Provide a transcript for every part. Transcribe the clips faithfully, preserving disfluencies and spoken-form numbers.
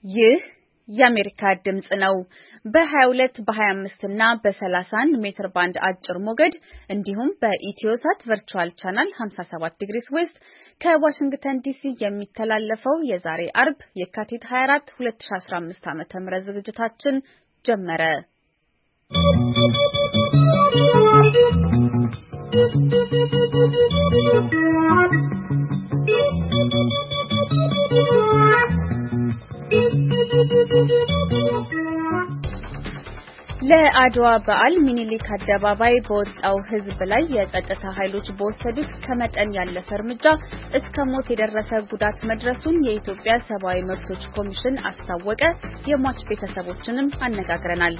ይህ የአሜሪካ ድምጽ ነው። በ22 በ25 እና በ31 ሜትር ባንድ አጭር ሞገድ እንዲሁም በኢትዮሳት ቨርቹዋል ቻናል ሃምሳ ሰባት ዲግሪስ ዌስት ከዋሽንግተን ዲሲ የሚተላለፈው የዛሬ አርብ የካቲት ሃያ አራት ሁለት ሺህ አስራ አምስት ዓ.ም ዝግጅታችን ጀመረ። ለአድዋ በዓል ሚኒሊክ አደባባይ በወጣው ሕዝብ ላይ የጸጥታ ኃይሎች በወሰዱት ከመጠን ያለፈ እርምጃ እስከ ሞት የደረሰ ጉዳት መድረሱን የኢትዮጵያ ሰብአዊ መብቶች ኮሚሽን አስታወቀ። የሟች ቤተሰቦችንም አነጋግረናል።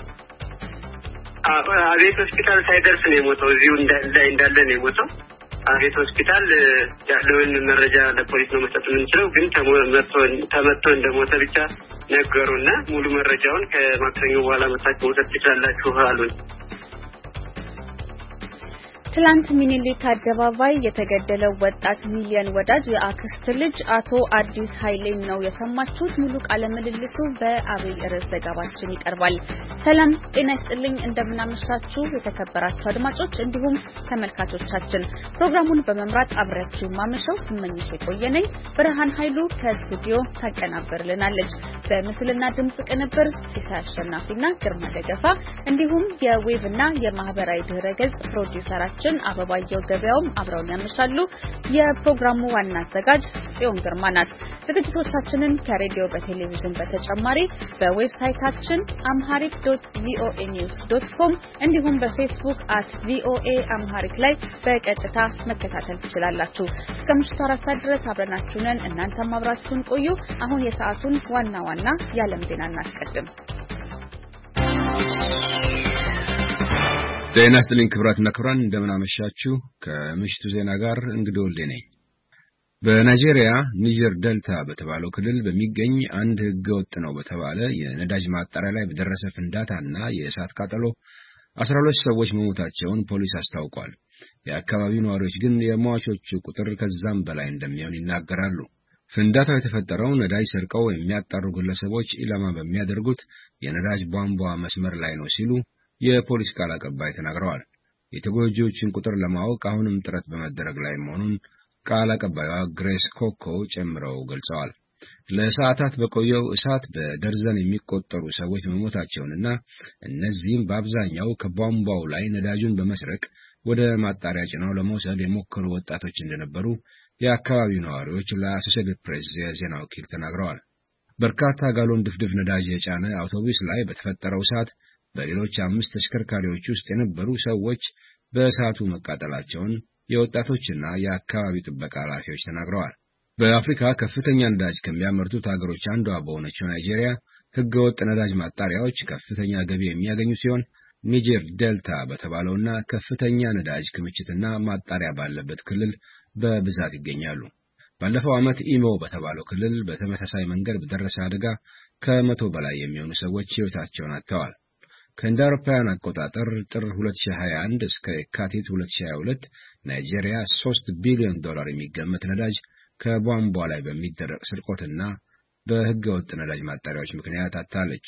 አቤት ሆስፒታል ሳይደርስ ነው የሞተው። እዚሁ እንዳለ እንዳለ ነው የሞተው። አቤት ሆስፒታል ያለውን መረጃ ለፖሊስ ነው መስጠት የምንችለው፣ ግን ተመቶ ተመቶ እንደሞተ ብቻ ነገሩና ሙሉ መረጃውን ከማክሰኞ በኋላ መጣችሁ ወደ ትችላላችሁ አሉን። ትላንት ሚኒሊክ አደባባይ የተገደለው ወጣት ሚሊየን ወዳጅ የአክስት ልጅ አቶ አዲስ ኃይሌን ነው የሰማችሁት። ሙሉ ቃለ ምልልሱ በአብይ ርዕስ ዘገባችን ይቀርባል። ሰላም ጤና ይስጥልኝ፣ እንደምናመሻችሁ የተከበራችሁ አድማጮች እንዲሁም ተመልካቾቻችን። ፕሮግራሙን በመምራት አብራችሁ ማመሻው ስመኝሽ የቆየነኝ። ብርሃን ኃይሉ ከስቱዲዮ ታቀናብርልናለች። በምስልና ድምጽ ቅንብር ሲሳይ አሸናፊና ግርማ ደገፋ እንዲሁም የዌብና የማህበራዊ ድህረገጽ ፕሮዲውሰራችን አበባየው ገበያውም አብረውን ያመሻሉ። የፕሮግራሙ ዋና አዘጋጅ ጽዮን ግርማ ናት። ዝግጅቶቻችንን ከሬዲዮ በቴሌቪዥን በተጨማሪ በዌብሳይታችን አምሃሪክ ዶት ቪኦኤ ኒውስ ዶት ኮም እንዲሁም በፌስቡክ አት ቪኦኤ አምሃሪክ ላይ በቀጥታ መከታተል ትችላላችሁ። እስከ ምሽቱ አራት ሰዓት ድረስ አብረናችሁ ነን። እናንተም አብራችሁን ቆዩ። አሁን የሰዓቱን ዋና ዋና የዓለም ዜና እናስቀድም። ዜና ይስጥልኝ ክብራትና ክብራን፣ እንደምን አመሻችሁ። ከምሽቱ ዜና ጋር እንግዲህ ወልዴ ነኝ። በናይጄሪያ ኒጀር ዴልታ በተባለው ክልል በሚገኝ አንድ ህገወጥ ነው በተባለ የነዳጅ ማጣሪያ ላይ በደረሰ ፍንዳታና የእሳት ቃጠሎ አስራ ሁለት ሰዎች መሞታቸውን ፖሊስ አስታውቋል። የአካባቢው ነዋሪዎች ግን የሟቾቹ ቁጥር ከዛም በላይ እንደሚሆን ይናገራሉ። ፍንዳታው የተፈጠረው ነዳጅ ሰርቀው የሚያጣሩ ግለሰቦች ኢላማ በሚያደርጉት የነዳጅ ቧንቧ መስመር ላይ ነው ሲሉ የፖሊስ ቃል አቀባይ ተናግረዋል። የተጎጂዎችን ቁጥር ለማወቅ አሁንም ጥረት በመደረግ ላይ መሆኑን ቃል አቀባይዋ ግሬስ ኮኮ ጨምረው ገልጸዋል። ለሰዓታት በቆየው እሳት በደርዘን የሚቆጠሩ ሰዎች መሞታቸውንና እነዚህም በአብዛኛው ከቧንቧው ላይ ነዳጁን በመስረቅ ወደ ማጣሪያ ጭነው ለመውሰድ የሞከሩ ወጣቶች እንደነበሩ የአካባቢው ነዋሪዎች ለአሶሴትድ ፕሬስ የዜና ወኪል ተናግረዋል። በርካታ ጋሎን ድፍድፍ ነዳጅ የጫነ አውቶቡስ ላይ በተፈጠረው እሳት በሌሎች አምስት ተሽከርካሪዎች ውስጥ የነበሩ ሰዎች በእሳቱ መቃጠላቸውን የወጣቶችና የአካባቢ ጥበቃ ኃላፊዎች ተናግረዋል። በአፍሪካ ከፍተኛ ነዳጅ ከሚያመርቱት ሀገሮች አንዷ በሆነችው ናይጄሪያ ህገወጥ ነዳጅ ማጣሪያዎች ከፍተኛ ገቢ የሚያገኙ ሲሆን ኒጀር ዴልታ በተባለውና ከፍተኛ ነዳጅ ክምችትና ማጣሪያ ባለበት ክልል በብዛት ይገኛሉ። ባለፈው ዓመት ኢሞ በተባለው ክልል በተመሳሳይ መንገድ በደረሰ አደጋ ከመቶ በላይ የሚሆኑ ሰዎች ሕይወታቸውን አጥተዋል። ከእንደ አውሮፓውያን አቆጣጠር ጥር ሁለት ሺህ ሃያ አንድ እስከ የካቲት ሁለት ሺህ ሃያ ሁለት ናይጄሪያ ሶስት ቢሊዮን ዶላር የሚገመት ነዳጅ ከቧንቧ ላይ በሚደረግ ስርቆትና በህገወጥ ነዳጅ ማጣሪያዎች ምክንያት አጥታለች።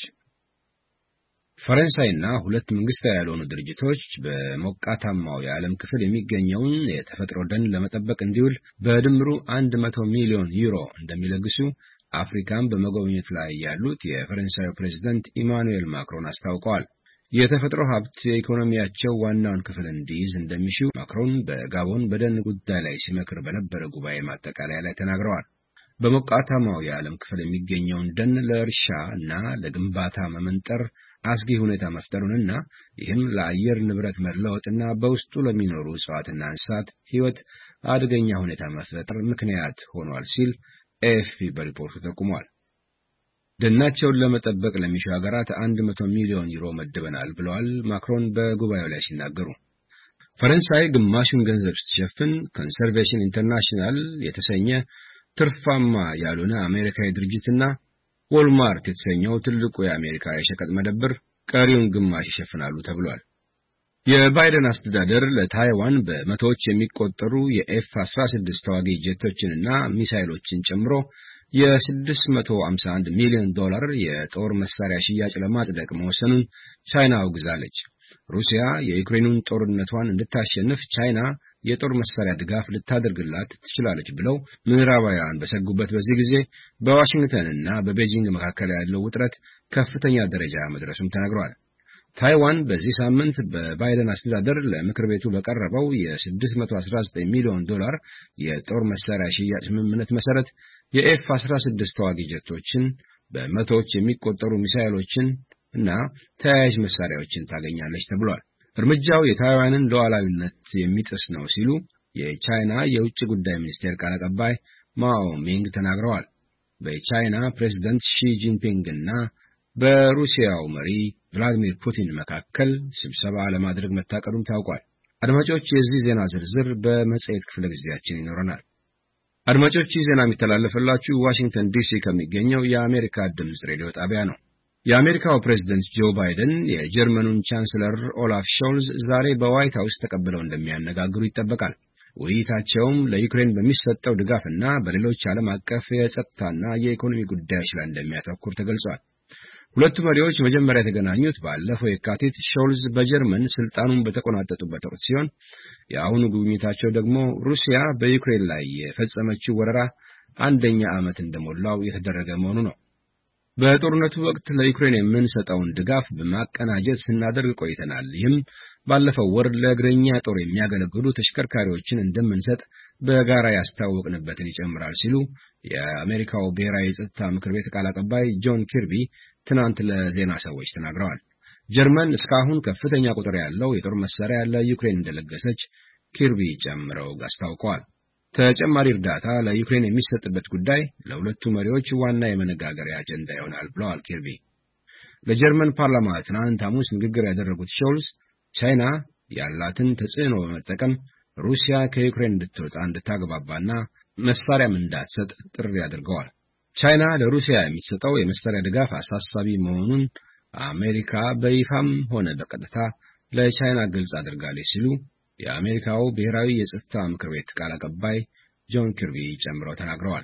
ፈረንሳይና ሁለት መንግስታዊ ያልሆኑ ድርጅቶች በሞቃታማው የዓለም ክፍል የሚገኘውን የተፈጥሮ ደን ለመጠበቅ እንዲውል በድምሩ መቶ ሚሊዮን ዩሮ እንደሚለግሱ አፍሪካን በመጎብኘት ላይ ያሉት የፈረንሳዩ ፕሬዝዳንት ኢማኑኤል ማክሮን አስታውቀዋል። የተፈጥሮ ሀብት የኢኮኖሚያቸው ዋናውን ክፍል እንዲይዝ እንደሚሹ ማክሮን በጋቦን በደን ጉዳይ ላይ ሲመክር በነበረ ጉባኤ ማጠቃለያ ላይ ተናግረዋል። በሞቃታማው የዓለም ክፍል የሚገኘውን ደን ለእርሻ እና ለግንባታ መመንጠር አስጊ ሁኔታ መፍጠሩንና ይህም ለአየር ንብረት መለወጥና በውስጡ ለሚኖሩ እጽዋትና እንስሳት ሕይወት አደገኛ ሁኔታ መፍጠር ምክንያት ሆኗል ሲል ኤኤፍፒ በሪፖርቱ ጠቁሟል። ደናቸውን ለመጠበቅ ለሚሹ ሀገራት መቶ ሚሊዮን ዩሮ መድበናል ብለዋል ማክሮን በጉባኤው ላይ ሲናገሩ። ፈረንሳይ ግማሹን ገንዘብ ስትሸፍን ኮንሰርቬሽን ኢንተርናሽናል የተሰኘ ትርፋማ ያልሆነ አሜሪካዊ ድርጅትና ዎልማርት የተሰኘው ትልቁ የአሜሪካ የሸቀጥ መደብር ቀሪውን ግማሽ ይሸፍናሉ ተብሏል። የባይደን አስተዳደር ለታይዋን በመቶዎች የሚቆጠሩ የኤፍ አስራ ስድስት ተዋጊ ጄቶችንና ሚሳይሎችን ጨምሮ የ651 ሚሊዮን ዶላር የጦር መሳሪያ ሽያጭ ለማጽደቅ መወሰኑን ቻይና አውግዛለች። ሩሲያ የዩክሬኑን ጦርነቷን እንድታሸንፍ ቻይና የጦር መሳሪያ ድጋፍ ልታደርግላት ትችላለች ብለው ምዕራባውያን በሰጉበት በዚህ ጊዜ በዋሽንግተንና በቤጂንግ መካከል ያለው ውጥረት ከፍተኛ ደረጃ መድረሱም ተነግሯል። ታይዋን በዚህ ሳምንት በባይደን አስተዳደር ለምክር ቤቱ በቀረበው የ619 ሚሊዮን ዶላር የጦር መሳሪያ ሽያጭ ስምምነት መሰረት የኤፍ አስራ ስድስት ተዋጊ ጀቶችን በመቶዎች የሚቆጠሩ ሚሳይሎችን እና ተያያዥ መሳሪያዎችን ታገኛለች ተብሏል። እርምጃው የታይዋንን ሉዓላዊነት የሚጥስ ነው ሲሉ የቻይና የውጭ ጉዳይ ሚኒስቴር ቃል አቀባይ ማኦ ሚንግ ተናግረዋል። በቻይና ፕሬዝዳንት ሺ ጂንፒንግ እና በሩሲያው መሪ ቭላዲሚር ፑቲን መካከል ስብሰባ ለማድረግ መታቀዱም ታውቋል። አድማጮች፣ የዚህ ዜና ዝርዝር በመጽሔት ክፍለ ጊዜያችን ይኖረናል። አድማጮች፣ ይህ ዜና የሚተላለፍላችሁ ዋሽንግተን ዲሲ ከሚገኘው የአሜሪካ ድምፅ ሬዲዮ ጣቢያ ነው። የአሜሪካው ፕሬዝዳንት ጆ ባይደን የጀርመኑን ቻንስለር ኦላፍ ሾልዝ ዛሬ በዋይት ሃውስ ተቀብለው እንደሚያነጋግሩ ይጠበቃል። ውይይታቸውም ለዩክሬን በሚሰጠው ድጋፍና በሌሎች ዓለም አቀፍ የጸጥታና የኢኮኖሚ ጉዳዮች ላይ እንደሚያተኩር ተገልጿል። ሁለቱ መሪዎች መጀመሪያ የተገናኙት ባለፈው የካቲት ሾልዝ በጀርመን ስልጣኑን በተቆናጠጡበት ወቅት ሲሆን የአሁኑ ጉብኝታቸው ደግሞ ሩሲያ በዩክሬን ላይ የፈጸመችው ወረራ አንደኛ ዓመት እንደሞላው የተደረገ መሆኑ ነው። በጦርነቱ ወቅት ለዩክሬን የምንሰጠውን ድጋፍ በማቀናጀት ስናደርግ ቆይተናል። ይህም ባለፈው ወር ለእግረኛ ጦር የሚያገለግሉ ተሽከርካሪዎችን እንደምንሰጥ በጋራ ያስታወቅንበትን ይጨምራል ሲሉ የአሜሪካው ብሔራዊ የጸጥታ ምክር ቤት ቃል አቀባይ ጆን ኪርቢ ትናንት ለዜና ሰዎች ተናግረዋል። ጀርመን እስካሁን ከፍተኛ ቁጥር ያለው የጦር መሳሪያ ለዩክሬን እንደለገሰች ኪርቢ ጨምረው አስታውቀዋል። ተጨማሪ እርዳታ ለዩክሬን የሚሰጥበት ጉዳይ ለሁለቱ መሪዎች ዋና የመነጋገሪያ አጀንዳ ይሆናል ብለዋል ኪርቢ። ለጀርመን ፓርላማ ትናንት ሐሙስ ንግግር ያደረጉት ሾልዝ ቻይና ያላትን ተጽዕኖ በመጠቀም ሩሲያ ከዩክሬን እንድትወጣ እንድታግባባና መሳሪያም እንዳትሰጥ ጥሪ አድርገዋል። ቻይና ለሩሲያ የሚሰጠው የመሳሪያ ድጋፍ አሳሳቢ መሆኑን አሜሪካ በይፋም ሆነ በቀጥታ ለቻይና ግልጽ አድርጋለች ሲሉ የአሜሪካው ብሔራዊ የጸጥታ ምክር ቤት ቃል አቀባይ ጆን ኪርቢ ጨምረው ተናግረዋል።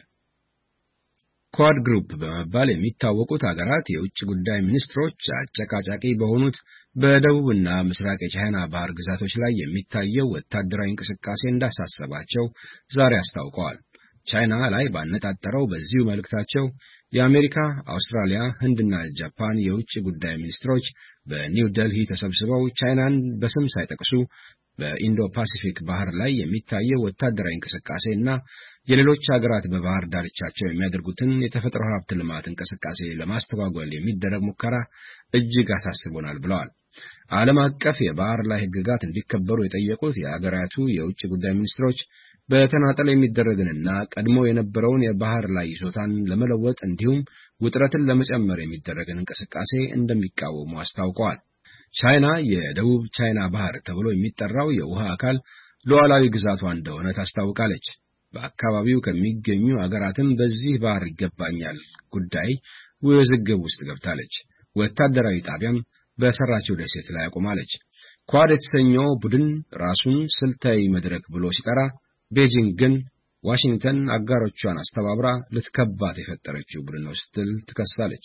ኳድ ግሩፕ በመባል የሚታወቁት ሀገራት የውጭ ጉዳይ ሚኒስትሮች አጨቃጫቂ በሆኑት በደቡብና ምስራቅ የቻይና ባህር ግዛቶች ላይ የሚታየው ወታደራዊ እንቅስቃሴ እንዳሳሰባቸው ዛሬ አስታውቀዋል። ቻይና ላይ ባነጣጠረው በዚሁ መልእክታቸው የአሜሪካ፣ አውስትራሊያ፣ ህንድና ጃፓን የውጭ ጉዳይ ሚኒስትሮች በኒው ዴልሂ ተሰብስበው ቻይናን በስም ሳይጠቅሱ በኢንዶ ፓሲፊክ ባህር ላይ የሚታየው ወታደራዊ እንቅስቃሴ እና የሌሎች ሀገራት በባህር ዳርቻቸው የሚያደርጉትን የተፈጥሮ ሀብት ልማት እንቅስቃሴ ለማስተጓጎል የሚደረግ ሙከራ እጅግ አሳስቦናል ብለዋል። ዓለም አቀፍ የባህር ላይ ህግጋት እንዲከበሩ የጠየቁት የሀገራቱ የውጭ ጉዳይ ሚኒስትሮች በተናጠል የሚደረግንና ቀድሞ የነበረውን የባህር ላይ ይዞታን ለመለወጥ እንዲሁም ውጥረትን ለመጨመር የሚደረግን እንቅስቃሴ እንደሚቃወሙ አስታውቀዋል። ቻይና የደቡብ ቻይና ባህር ተብሎ የሚጠራው የውሃ አካል ሉዓላዊ ግዛቷ እንደሆነ ታስታውቃለች። በአካባቢው ከሚገኙ አገራትም በዚህ ባህር ይገባኛል ጉዳይ ውዝግብ ውስጥ ገብታለች። ወታደራዊ ጣቢያም በሰራችው ደሴት ላይ አቆማለች። ኳድ የተሰኘው ቡድን ራሱን ስልታዊ መድረክ ብሎ ሲጠራ፣ ቤጂንግ ግን ዋሽንግተን አጋሮቿን አስተባብራ ልትከባት የፈጠረችው ቡድን ነው ስትል ትከሳለች።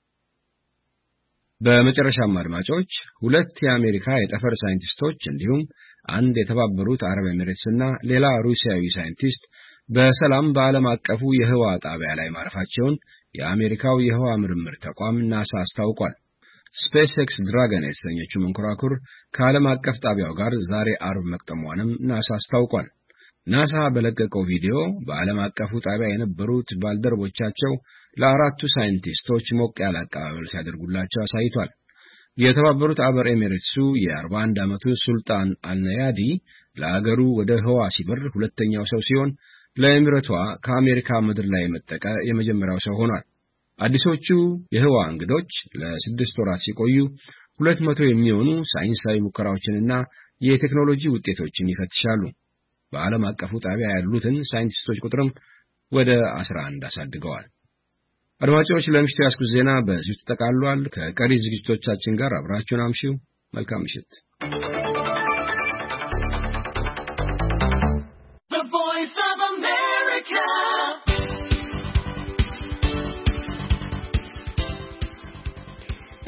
በመጨረሻም አድማጮች፣ ሁለት የአሜሪካ የጠፈር ሳይንቲስቶች እንዲሁም አንድ የተባበሩት አረብ ኤሚሬትስና ሌላ ሩሲያዊ ሳይንቲስት በሰላም በዓለም አቀፉ የህዋ ጣቢያ ላይ ማረፋቸውን የአሜሪካው የህዋ ምርምር ተቋም ናሳ አስታውቋል። ስፔስ ኤክስ ድራገን የተሰኘችው መንኮራኩር ከዓለም አቀፍ ጣቢያው ጋር ዛሬ አርብ መቅጠሟንም ናሳ አስታውቋል። ናሳ በለቀቀው ቪዲዮ በዓለም አቀፉ ጣቢያ የነበሩት ባልደረቦቻቸው ለአራቱ ሳይንቲስቶች ሞቅ ያለ አቀባበል ሲያደርጉላቸው አሳይቷል። የተባበሩት አረብ ኤሚሬትሱ የአርባ አንድ ዓመቱ ሱልጣን አልነያዲ ለአገሩ ወደ ህዋ ሲበር ሁለተኛው ሰው ሲሆን ለኤሚሬቷ ከአሜሪካ ምድር ላይ የመጠቀ የመጀመሪያው ሰው ሆኗል። አዲሶቹ የህዋ እንግዶች ለስድስት ወራት ሲቆዩ ሁለት መቶ የሚሆኑ ሳይንሳዊ ሙከራዎችንና የቴክኖሎጂ ውጤቶችን ይፈትሻሉ። በዓለም አቀፉ ጣቢያ ያሉትን ሳይንቲስቶች ቁጥርም ወደ አስራ አንድ አሳድገዋል። አድማጮች፣ ለምሽቱ ያስኩት ዜና በዚሁ ተጠቃልሏል። ከቀሪ ዝግጅቶቻችን ጋር አብራችሁን አምሹ። መልካም ምሽት።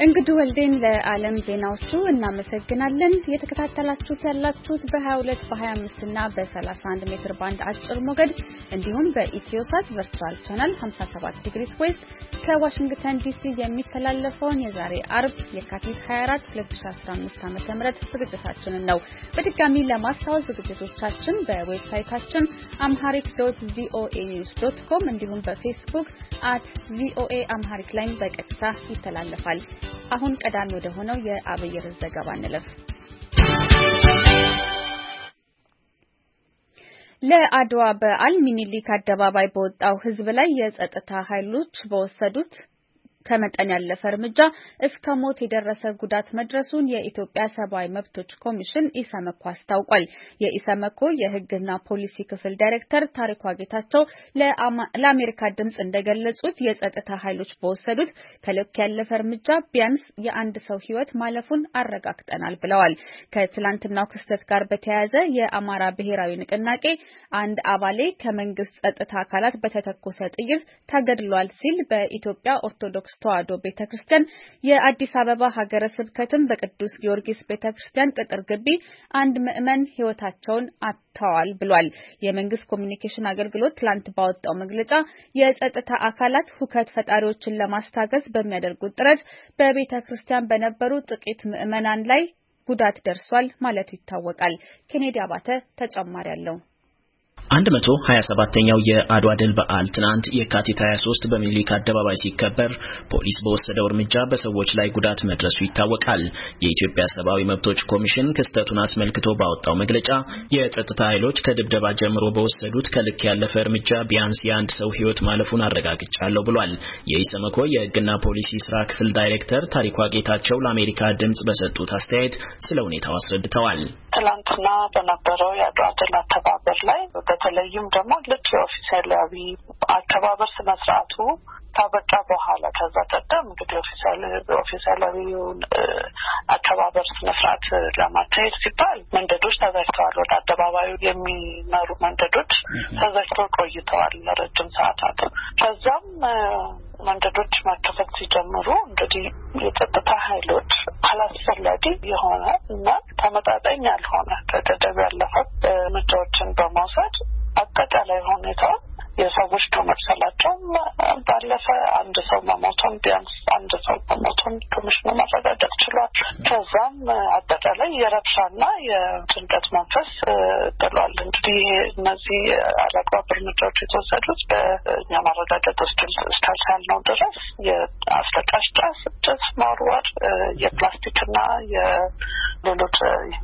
እንግዲህ ወልዴን ለዓለም ዜናዎቹ እናመሰግናለን። የተከታተላችሁት ያላችሁት በ22 በ25 እና በ31 ሜትር ባንድ አጭር ሞገድ እንዲሁም በኢትዮሳት ቨርቹዋል ቻናል ሃምሳ ሰባት ዲግሪ ዌስት ከዋሽንግተን ዲሲ የሚተላለፈውን የዛሬ አርብ የካቲት ሃያ አራት ሁለት ሺህ አስራ አምስት ዓመተ ምህረት ዝግጅታችንን ነው። በድጋሚ ለማስታወስ ዝግጅቶቻችን በዌብሳይታችን amharic dot voa news dot com እንዲሁም በፌስቡክ at voa amharic ላይ በቀጥታ ይተላለፋል። አሁን ቀዳሚ ወደ ሆነው የአብይር ዘገባ እንለፍ። ለአድዋ በዓል ሚኒሊክ አደባባይ በወጣው ህዝብ ላይ የጸጥታ ኃይሎች በወሰዱት ከመጠን ያለፈ እርምጃ እስከ ሞት የደረሰ ጉዳት መድረሱን የኢትዮጵያ ሰብአዊ መብቶች ኮሚሽን ኢሰመኮ አስታውቋል። የኢሰመኮ የህግና ፖሊሲ ክፍል ዳይሬክተር ታሪኩ ጌታቸው ለአሜሪካ ድምጽ እንደገለጹት የጸጥታ ኃይሎች በወሰዱት ከልክ ያለፈ እርምጃ ቢያንስ የአንድ ሰው ህይወት ማለፉን አረጋግጠናል ብለዋል። ከትላንትናው ክስተት ጋር በተያያዘ የአማራ ብሔራዊ ንቅናቄ አንድ አባሌ ከመንግስት ጸጥታ አካላት በተተኮሰ ጥይት ተገድሏል ሲል በኢትዮጵያ ኦርቶዶክስ ተዋሕዶ ቤተክርስቲያን የአዲስ አበባ ሀገረ ስብከትም በቅዱስ ጊዮርጊስ ቤተክርስቲያን ቅጥር ግቢ አንድ ምዕመን ህይወታቸውን አጥተዋል ብሏል። የመንግስት ኮሚኒኬሽን አገልግሎት ትላንት ባወጣው መግለጫ የጸጥታ አካላት ሁከት ፈጣሪዎችን ለማስታገስ በሚያደርጉት ጥረት በቤተክርስቲያን በነበሩ ጥቂት ምዕመናን ላይ ጉዳት ደርሷል ማለቱ ይታወቃል። ኬኔዲ አባተ ተጨማሪ አለው። አንድ መቶ ሀያ ሰባተኛው የአድዋ ድል በዓል ትናንት የካቲት ሃያ ሶስት በሚኒሊክ አደባባይ ሲከበር ፖሊስ በወሰደው እርምጃ በሰዎች ላይ ጉዳት መድረሱ ይታወቃል። የኢትዮጵያ ሰብአዊ መብቶች ኮሚሽን ክስተቱን አስመልክቶ ባወጣው መግለጫ የጸጥታ ኃይሎች ከድብደባ ጀምሮ በወሰዱት ከልክ ያለፈ እርምጃ ቢያንስ የአንድ ሰው ህይወት ማለፉን አረጋግጫለሁ ብሏል። የኢሰመኮ የህግና ፖሊሲ ስራ ክፍል ዳይሬክተር ታሪኩ ጌታቸው ለአሜሪካ ድምጽ በሰጡት አስተያየት ስለ ሁኔታው አስረድተዋል። ትላንትና በነበረው የአድዋ ድል አከባበር ላይ በተለይም ደግሞ ልክ የኦፊሴላዊ አከባበር ስነ ስርዓቱ ታበቃ በኋላ ከዛ ቀደም እንግዲህ ኦፊሴላዊ ኦፊሴላዊውን አከባበር ስነ ስርዓት ለማካሄድ ሲባል መንገዶች ተዘግተዋል። ወደ አደባባዩ የሚመሩ መንገዶች ተዘግተው ቆይተዋል ለረጅም ሰዓታት። ከዛም መንገዶች መከፈት ሲጀምሩ እንግዲህ የጸጥታ ኃይሎች አላስፈላጊ የሆነ እና ተመጣጣኝ ያልሆነ ከገደብ ያለፈ እርምጃዎችን በመውሰድ አጠቃላይ ሁኔታው የሰዎች ከመብሰላቸው ባለፈ አንድ ሰው መሞቱን ቢያንስ አንድ ሰው መሞቱን ኮሚሽኑ ማረጋገጥ ችሏል። ከዛም አጠቃላይ የረብሻና የጭንቀት መንፈስ ጥሏል። እንግዲህ እነዚህ አላግባብ እርምጃዎች የተወሰዱት በእኛ ማረጋገጥ ውስጥ እስካልቻልነው ድረስ የአስለቃሽ ጭስ፣ ጭስ ማውረድ፣ የፕላስቲክና የሌሎች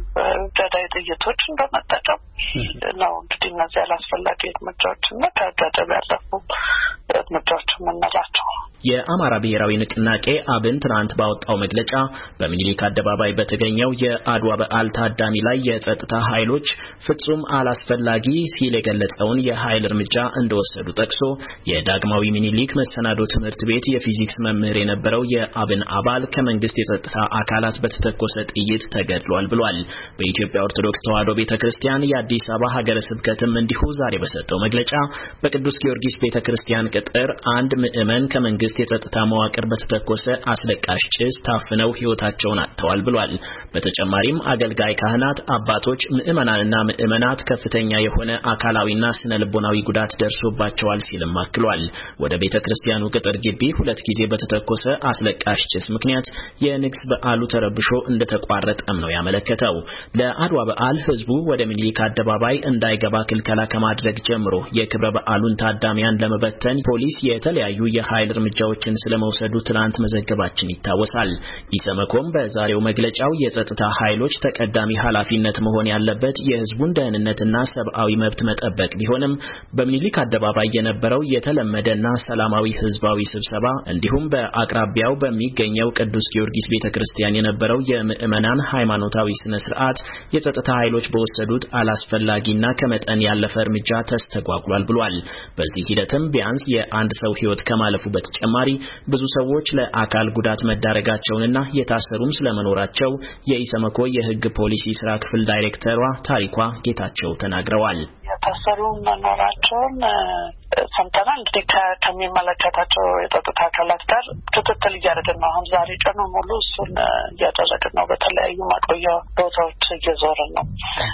ገዳይ ጥይቶችን በመጠቀም ነው። እንግዲህ እነዚህ አላስፈላጊ እርምጃዎችና ከገደብ ያለፉ እርምጃዎች የምንላቸው። የአማራ ብሔራዊ ንቅናቄ አብን ትናንት ባወጣው መግለጫ በሚኒሊክ አደባባይ በተገኘው የአድዋ በዓል ታዳሚ ላይ የጸጥታ ኃይሎች ፍጹም አላስፈላጊ ሲል የገለጸውን የኃይል እርምጃ እንደወሰዱ ጠቅሶ የዳግማዊ ሚኒሊክ መሰናዶ ትምህርት ቤት የፊዚክስ መምህር የነበረው የአብን አባል ከመንግስት የጸጥታ አካላት በተተኮሰ ጥይት ተገድሏል ብሏል። በኢትዮጵያ ኦርቶዶክስ ተዋሕዶ ቤተክርስቲያን የአዲስ አበባ ሀገረ ስብከትም እንዲሁ ዛሬ በሰጠው መግለጫ በቅዱስ ጊዮርጊስ ቤተክርስቲያን ቅጥር አንድ ምዕመን ከመንግስት የጸጥታ መዋቅር በተተኮሰ አስለቃሽ ጭስ ታፍነው ህይወታቸውን አጥተዋል ብሏል። በተጨማሪም አገልጋይ ካህናት፣ አባቶች፣ ምዕመናንና ምዕመናት ከፍተኛ የሆነ አካላዊና ስነ ልቦናዊ ጉዳት ደርሶባቸዋል ሲልም አክሏል። ወደ ቤተክርስቲያኑ ቅጥር ግቢ ሁለት ጊዜ በተተኮሰ አስለቃሽ ጭስ ምክንያት የንግስ በዓሉ ተረብሾ እንደተቋረጠም ነው ያመለከተው። ለአድዋ በዓል ህዝቡ ወደ ሚኒሊክ አደባባይ እንዳይገባ ክልከላ ከማድረግ ጀምሮ የክብረ በዓሉን ታዳሚያን ለመበተን ፖሊስ የተለያዩ የኃይል እርምጃዎችን ስለመውሰዱ ትናንት መዘገባችን ይታወሳል። ኢሰመኮም በዛሬው መግለጫው የጸጥታ ኃይሎች ተቀዳሚ ኃላፊነት መሆን ያለበት የህዝቡን ደህንነትና ሰብአዊ መብት መጠበቅ ቢሆንም በሚኒሊክ አደባባይ የነበረው የተለመደና ሰላማዊ ህዝባዊ ስብሰባ እንዲሁም በአቅራቢያው በሚገኘው ቅዱስ ጊዮርጊስ ቤተክርስቲያን የነበረው የምዕመናን ሃይማኖታዊ ስነ ስርዓት የጸጥታ ኃይሎች በወሰዱት አላስፈላጊና ከመጠን ያለፈ እርምጃ ተስተጓጉሏል ብሏል። በዚህ ሂደትም ቢያንስ የአንድ ሰው ህይወት ከማለፉ በተጨማሪ ብዙ ሰዎች ለአካል ጉዳት መዳረጋቸውንና የታሰሩም ስለመኖራቸው የኢሰመኮ የህግ ፖሊሲ ስራ ክፍል ዳይሬክተሯ ታሪኳ ጌታቸው ተናግረዋል። የታሰሩ መኖራቸውን ሰምተናል። እንግዲህ ከሚመለከታቸው የጸጥታ አካላት ጋር ክትትል እያደረግን ነው። አሁን ዛሬ ቀኑ ሙሉ እሱን እያደረግን ነው። በተለያዩ ማቆያ ቦታዎች እየዞርን ነው።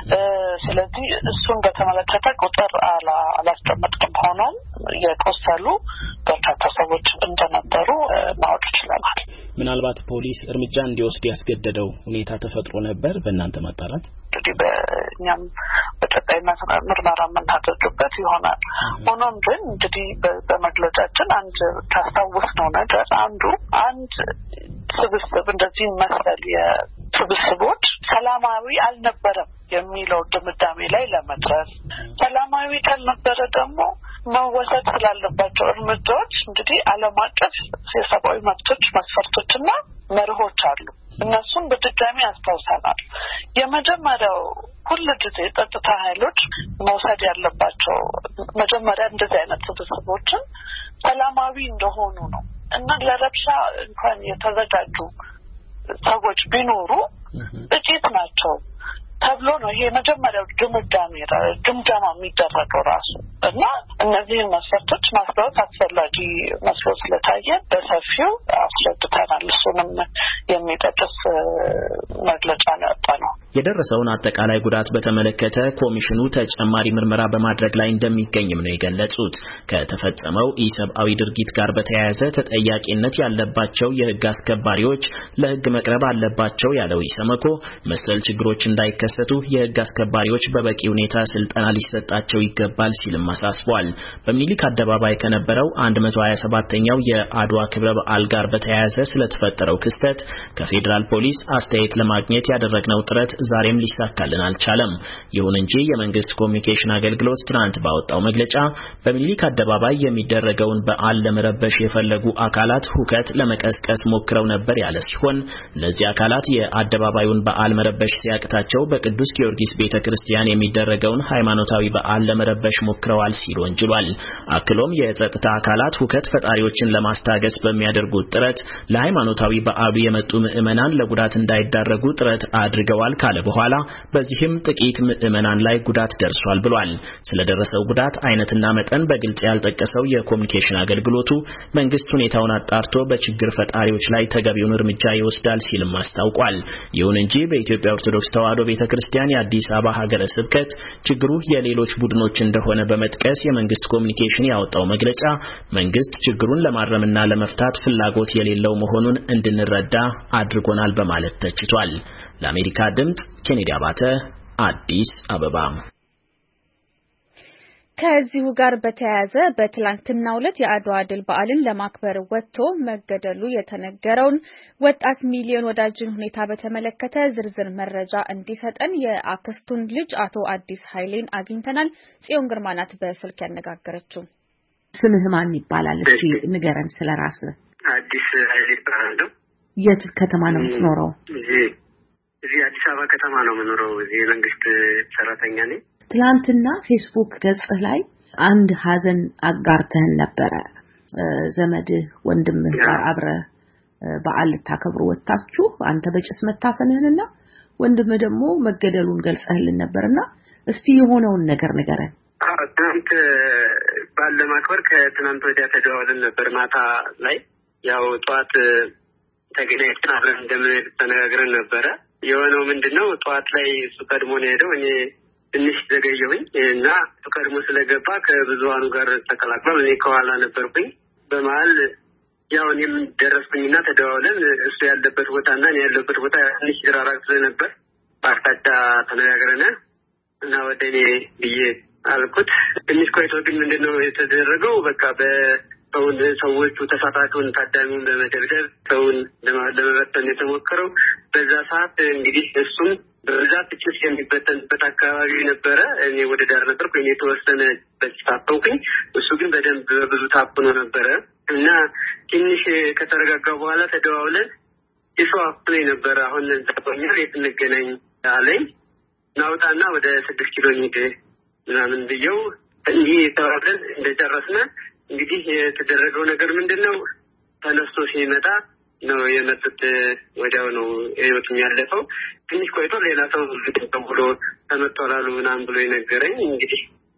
ስለዚህ እሱን በተመለከተ ቁጥር አላስቀመጥኩም። ሆኖም የቆሰሉ በርካታ ሰዎች እንደነበሩ ማወቅ ይችላል። ምናልባት ፖሊስ እርምጃ እንዲወስድ ያስገደደው ሁኔታ ተፈጥሮ ነበር በእናንተ ማጣራት? እንግዲህ በእኛም በቀጣይነት ምርመራ የምናደርግበት ይሆናል። ሆኖም ግን እንግዲህ በመግለጫችን አንድ ካስታወስነው ነገር አንዱ አንድ ስብስብ እንደዚህ መሰል የስብስቦች ሰላማዊ አልነበረም የሚለው ድምዳሜ ላይ ለመድረስ ሰላማዊ ካልነበረ ደግሞ መወሰድ ስላለባቸው እርምጃዎች እንግዲህ ዓለም አቀፍ የሰብአዊ መብቶች መስፈርቶችና መርሆች አሉ። እነሱን በድጋሚ አስታውሰናል። የመጀመሪያው ሁሉ ጊዜ ጸጥታ ኃይሎች መውሰድ ያለባቸው መጀመሪያ እንደዚህ አይነት ስብስቦችን ሰላማዊ እንደሆኑ ነው እና ለረብሻ እንኳን የተዘጋጁ ሰዎች ቢኖሩ ጥቂት ናቸው ተብሎ ነው ይሄ መጀመሪያው ግምዳሜ ግምገማ የሚደረገው ራሱ እና እነዚህን መስፈርቶች ማስታወስ አስፈላጊ መስሎ ስለታየ በሰፊው አስረድተናል። እሱንም የሚጠቅስ መግለጫ ነው ያወጣነው። የደረሰውን አጠቃላይ ጉዳት በተመለከተ ኮሚሽኑ ተጨማሪ ምርመራ በማድረግ ላይ እንደሚገኝም ነው የገለጹት። ከተፈጸመው ኢሰብአዊ ድርጊት ጋር በተያያዘ ተጠያቂነት ያለባቸው የሕግ አስከባሪዎች ለሕግ መቅረብ አለባቸው ያለው ኢሰመኮ መሰል ችግሮች እንዳይከሰቱ የሕግ አስከባሪዎች በበቂ ሁኔታ ስልጠና ሊሰጣቸው ይገባል ሲልም አሳስቧል። በሚኒሊክ አደባባይ ከነበረው አንድ መቶ ሀያ ሰባተኛው የአድዋ ክብረ በዓል ጋር በተያያዘ ስለተፈጠረው ክስተት ከፌዴራል ፖሊስ አስተያየት ለማግኘት ያደረግነው ጥረት ዛሬም ሊሳካልን አልቻለም። ይሁን እንጂ የመንግስት ኮሚኒኬሽን አገልግሎት ትናንት ባወጣው መግለጫ በሚኒሊክ አደባባይ የሚደረገውን በዓል ለመረበሽ የፈለጉ አካላት ሁከት ለመቀስቀስ ሞክረው ነበር ያለ ሲሆን እነዚህ አካላት የአደባባዩን በዓል መረበሽ ሲያቅታቸው በቅዱስ ጊዮርጊስ ቤተክርስቲያን የሚደረገውን ሃይማኖታዊ በዓል ለመረበሽ ሞክረዋል ሲል ወንጅሏል። አክሎም የጸጥታ አካላት ሁከት ፈጣሪዎችን ለማስታገስ በሚያደርጉት ጥረት ለሃይማኖታዊ በዓሉ የመጡ ምዕመናን ለጉዳት እንዳይዳረጉ ጥረት አድርገዋል ካለ በኋላ በዚህም ጥቂት ምዕመናን ላይ ጉዳት ደርሷል ብሏል። ስለደረሰው ጉዳት አይነትና መጠን በግልጽ ያልጠቀሰው የኮሚኒኬሽን አገልግሎቱ መንግስት ሁኔታውን አጣርቶ በችግር ፈጣሪዎች ላይ ተገቢውን እርምጃ ይወስዳል ሲልም አስታውቋል። ይሁን እንጂ በኢትዮጵያ ኦርቶዶክስ ተዋሕዶ ቤተክርስቲያን የአዲስ አበባ ሀገረ ስብከት ችግሩ የሌሎች ቡድኖች እንደሆነ በመጥቀስ የመንግስት ኮሚኒኬሽን ያወጣው መግለጫ መንግስት ችግሩን ለማረምና ለመፍታት ፍላጎት የሌለው መሆኑን እንድንረዳ አድርጎናል በማለት ተችቷል። ለአሜሪካ ድምጽ ኬኔዲ አባተ አዲስ አበባ። ከዚሁ ጋር በተያያዘ በትላንትናው ዕለት የአድዋ ድል በዓልን ለማክበር ወጥቶ መገደሉ የተነገረውን ወጣት ሚሊዮን ወዳጅን ሁኔታ በተመለከተ ዝርዝር መረጃ እንዲሰጠን የአክስቱን ልጅ አቶ አዲስ ኃይሌን አግኝተናል። ጽዮን ግርማ ናት በስልክ ያነጋገረችው። ስምህ ማን ይባላል? እስኪ ንገረን ስለራስህ። አዲስ ኃይሌ ይባላል። የት ከተማ ነው የምትኖረው? እዚህ አዲስ አበባ ከተማ ነው የምኖረው። እዚህ መንግስት ሰራተኛ ነኝ። ትላንትና ፌስቡክ ገጽህ ላይ አንድ ሀዘን አጋርተህን ነበረ። ዘመድህ ወንድምህ ጋር አብረህ በዓል ልታከብሩ ወጣችሁ አንተ በጭስ መታፈንህንና ወንድምህ ደግሞ መገደሉን ገልጸህልን ነበርና እስቲ የሆነውን ነገር ንገረን። አዎ ትናንት በዓል ለማክበር ከትናንት ወዲያ ተደዋውለን ነበር። ማታ ላይ ያው ጠዋት ተገናኝተን አብረን እንደምንሄድ ተነጋግረን ነበረ። የሆነው ምንድነው ጠዋት ላይ እሱ ቀድሞ ነው ሄደው እኔ ትንሽ ዘገየሁኝ እና እሱ ቀድሞ ስለገባ ከብዙሃኑ ጋር ተቀላቅሏል። እኔ ከኋላ ነበርኩኝ። በመሀል ያው እኔም ደረስኩኝና ተደዋውለን እሱ ያለበት ቦታና እኔ ያለበት ቦታ ትንሽ ተራራቅ ስለነበር በአቅጣጫ ተነጋግረን እና ወደ እኔ ብዬ አልኩት። ትንሽ ቆይቶ ግን ምንድነው የተደረገው በቃ በ ሰውን ሰዎቹ ተሳታፊውን ታዳሚውን በመደብደብ ሰውን ለመበተን የተሞከረው። በዛ ሰዓት እንግዲህ እሱም በብዛት ጭስ የሚበተንበት አካባቢ ነበረ። እኔ ወደ ዳር ነበርኩ። እኔ የተወሰነ በጭታፈንኩኝ። እሱ ግን በደንብ በብዙ ታፍኖ ነበረ እና ትንሽ ከተረጋጋ በኋላ ተደዋውለን ጭሱ አፍኖ ነበረ። አሁን ተቆኛል የት እንገናኝ አለኝ። ናውጣና ወደ ስድስት ኪሎ ሄደ ምናምን ብየው እንዲህ ተባብለን እንደጨረስነ እንግዲህ የተደረገው ነገር ምንድነው ተነስቶ ሲመጣ ነው የመጡት። ወዲያው ነው ህይወቱን ያለፈው። ትንሽ ቆይቶ ሌላ ሰው ተብሎ ተመቷላሉ ምናምን ብሎ ይነገረኝ። እንግዲህ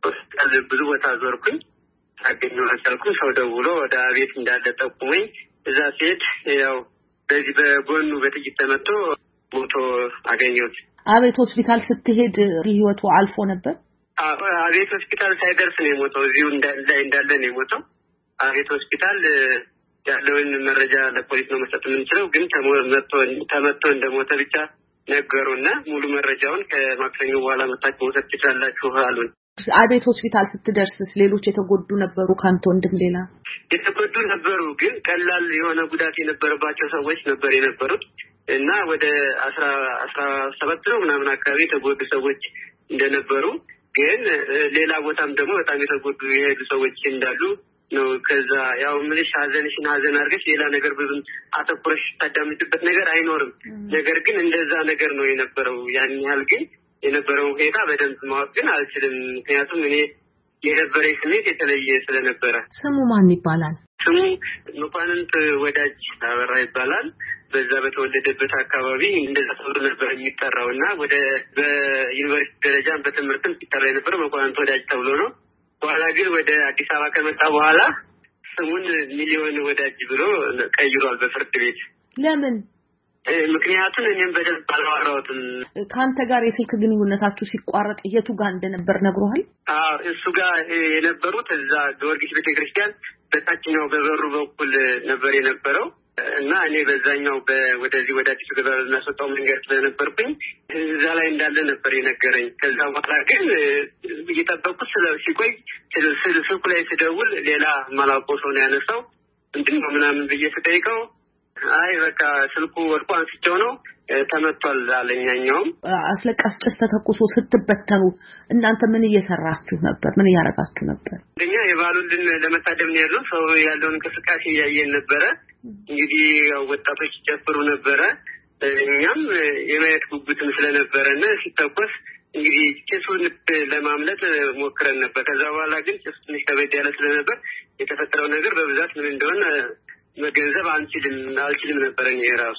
ብዙ ቦታ ዞርኩኝ አገኘው አልቻልኩም። ሰው ደውሎ ወደ ቤት እንዳለ ጠቁመኝ እዛ ሲሄድ ያው በዚህ በጎኑ በጥይት ተመቶ ሞቶ አገኘሁት። አቤት ሆስፒታል ስትሄድ ህይወቱ አልፎ ነበር? አቤት ሆስፒታል ሳይደርስ ነው የሞተው። እዚሁ እንዳለ እንዳለ ነው የሞተው። አቤት ሆስፒታል ያለውን መረጃ ለፖሊስ ነው መስጠት የምንችለው፣ ግን ተመቶ ተመቶ እንደሞተ ብቻ ነገሩና ሙሉ መረጃውን ከማክሰኞ በኋላ መጣች መውሰድ ትችላላችሁ አሉን። አቤት ሆስፒታል ስትደርስስ ሌሎች የተጎዱ ነበሩ? ካንተ ወንድም ሌላ የተጎዱ ነበሩ፣ ግን ቀላል የሆነ ጉዳት የነበረባቸው ሰዎች ነበር የነበሩት እና ወደ አስራ አስራ ሰባት ነው ምናምን አካባቢ የተጎዱ ሰዎች እንደነበሩ፣ ግን ሌላ ቦታም ደግሞ በጣም የተጎዱ የሄዱ ሰዎች እንዳሉ ነው። ከዛ ያው ምንሽ ሀዘንሽን ሀዘን አድርገሽ ሌላ ነገር ብዙም አተኩረሽ ታዳምጪበት ነገር አይኖርም። ነገር ግን እንደዛ ነገር ነው የነበረው። ያን ያህል ግን የነበረው ሁኔታ በደንብ ማወቅ ግን አልችልም፣ ምክንያቱም እኔ የነበረኝ ስሜት የተለየ ስለነበረ። ስሙ ማን ይባላል? ስሙ መኳንንት ወዳጅ አበራ ይባላል። በዛ በተወለደበት አካባቢ እንደዛ ተብሎ ነበር የሚጠራው እና ወደ በዩኒቨርሲቲ ደረጃም በትምህርትም ሲጠራ የነበረው መኳንንት ወዳጅ ተብሎ ነው። በኋላ ግን ወደ አዲስ አበባ ከመጣ በኋላ ስሙን ሚሊዮን ወዳጅ ብሎ ቀይሯል በፍርድ ቤት። ለምን? ምክንያቱም እኔም በደንብ አላወራሁትም። ካንተ ጋር የስልክ ግንኙነታችሁ ሲቋረጥ የቱ ጋር እንደነበር ነግሮሃል? አዎ እሱ ጋር የነበሩት እዛ ጊዮርጊስ ቤተክርስቲያን በታችኛው በበሩ በኩል ነበር የነበረው እና እኔ በዛኛው ወደዚህ ወደ አዲስ ገበያ እናስወጣው መንገድ ስለነበርኩኝ እዛ ላይ እንዳለ ነበር የነገረኝ። ከዛ በኋላ ግን እየጠበቅኩት ሲቆይ ስልኩ ላይ ስደውል ሌላ ማላውቀው ሰው ነው ያነሳው። ምንድነው ምናምን ብዬ ስጠይቀው አይ በቃ ስልኩ ወድቆ አንስቼው ነው ተመቷል አለኛኛውም። አስለቃሽ ጭስ ተተኩሶ ስትበተኑ እናንተ ምን እየሰራችሁ ነበር? ምን እያደረጋችሁ ነበር? እኛ የባሉልን ለመታደም ነው ያለው ሰው ያለውን እንቅስቃሴ እያየን ነበረ። እንግዲህ ወጣቶች ጨፍሩ ነበረ። እኛም የማየት ጉጉትም ስለነበረና ሲተኮስ እንግዲህ ጭሱን ለማምለጥ ሞክረን ነበር። ከዛ በኋላ ግን ጭሱ ትንሽ ከበድ ያለ ስለነበር የተፈጠረው ነገር በብዛት ምን እንደሆነ መገንዘብ አንችልም አልችልም ነበር። እኔ ራሱ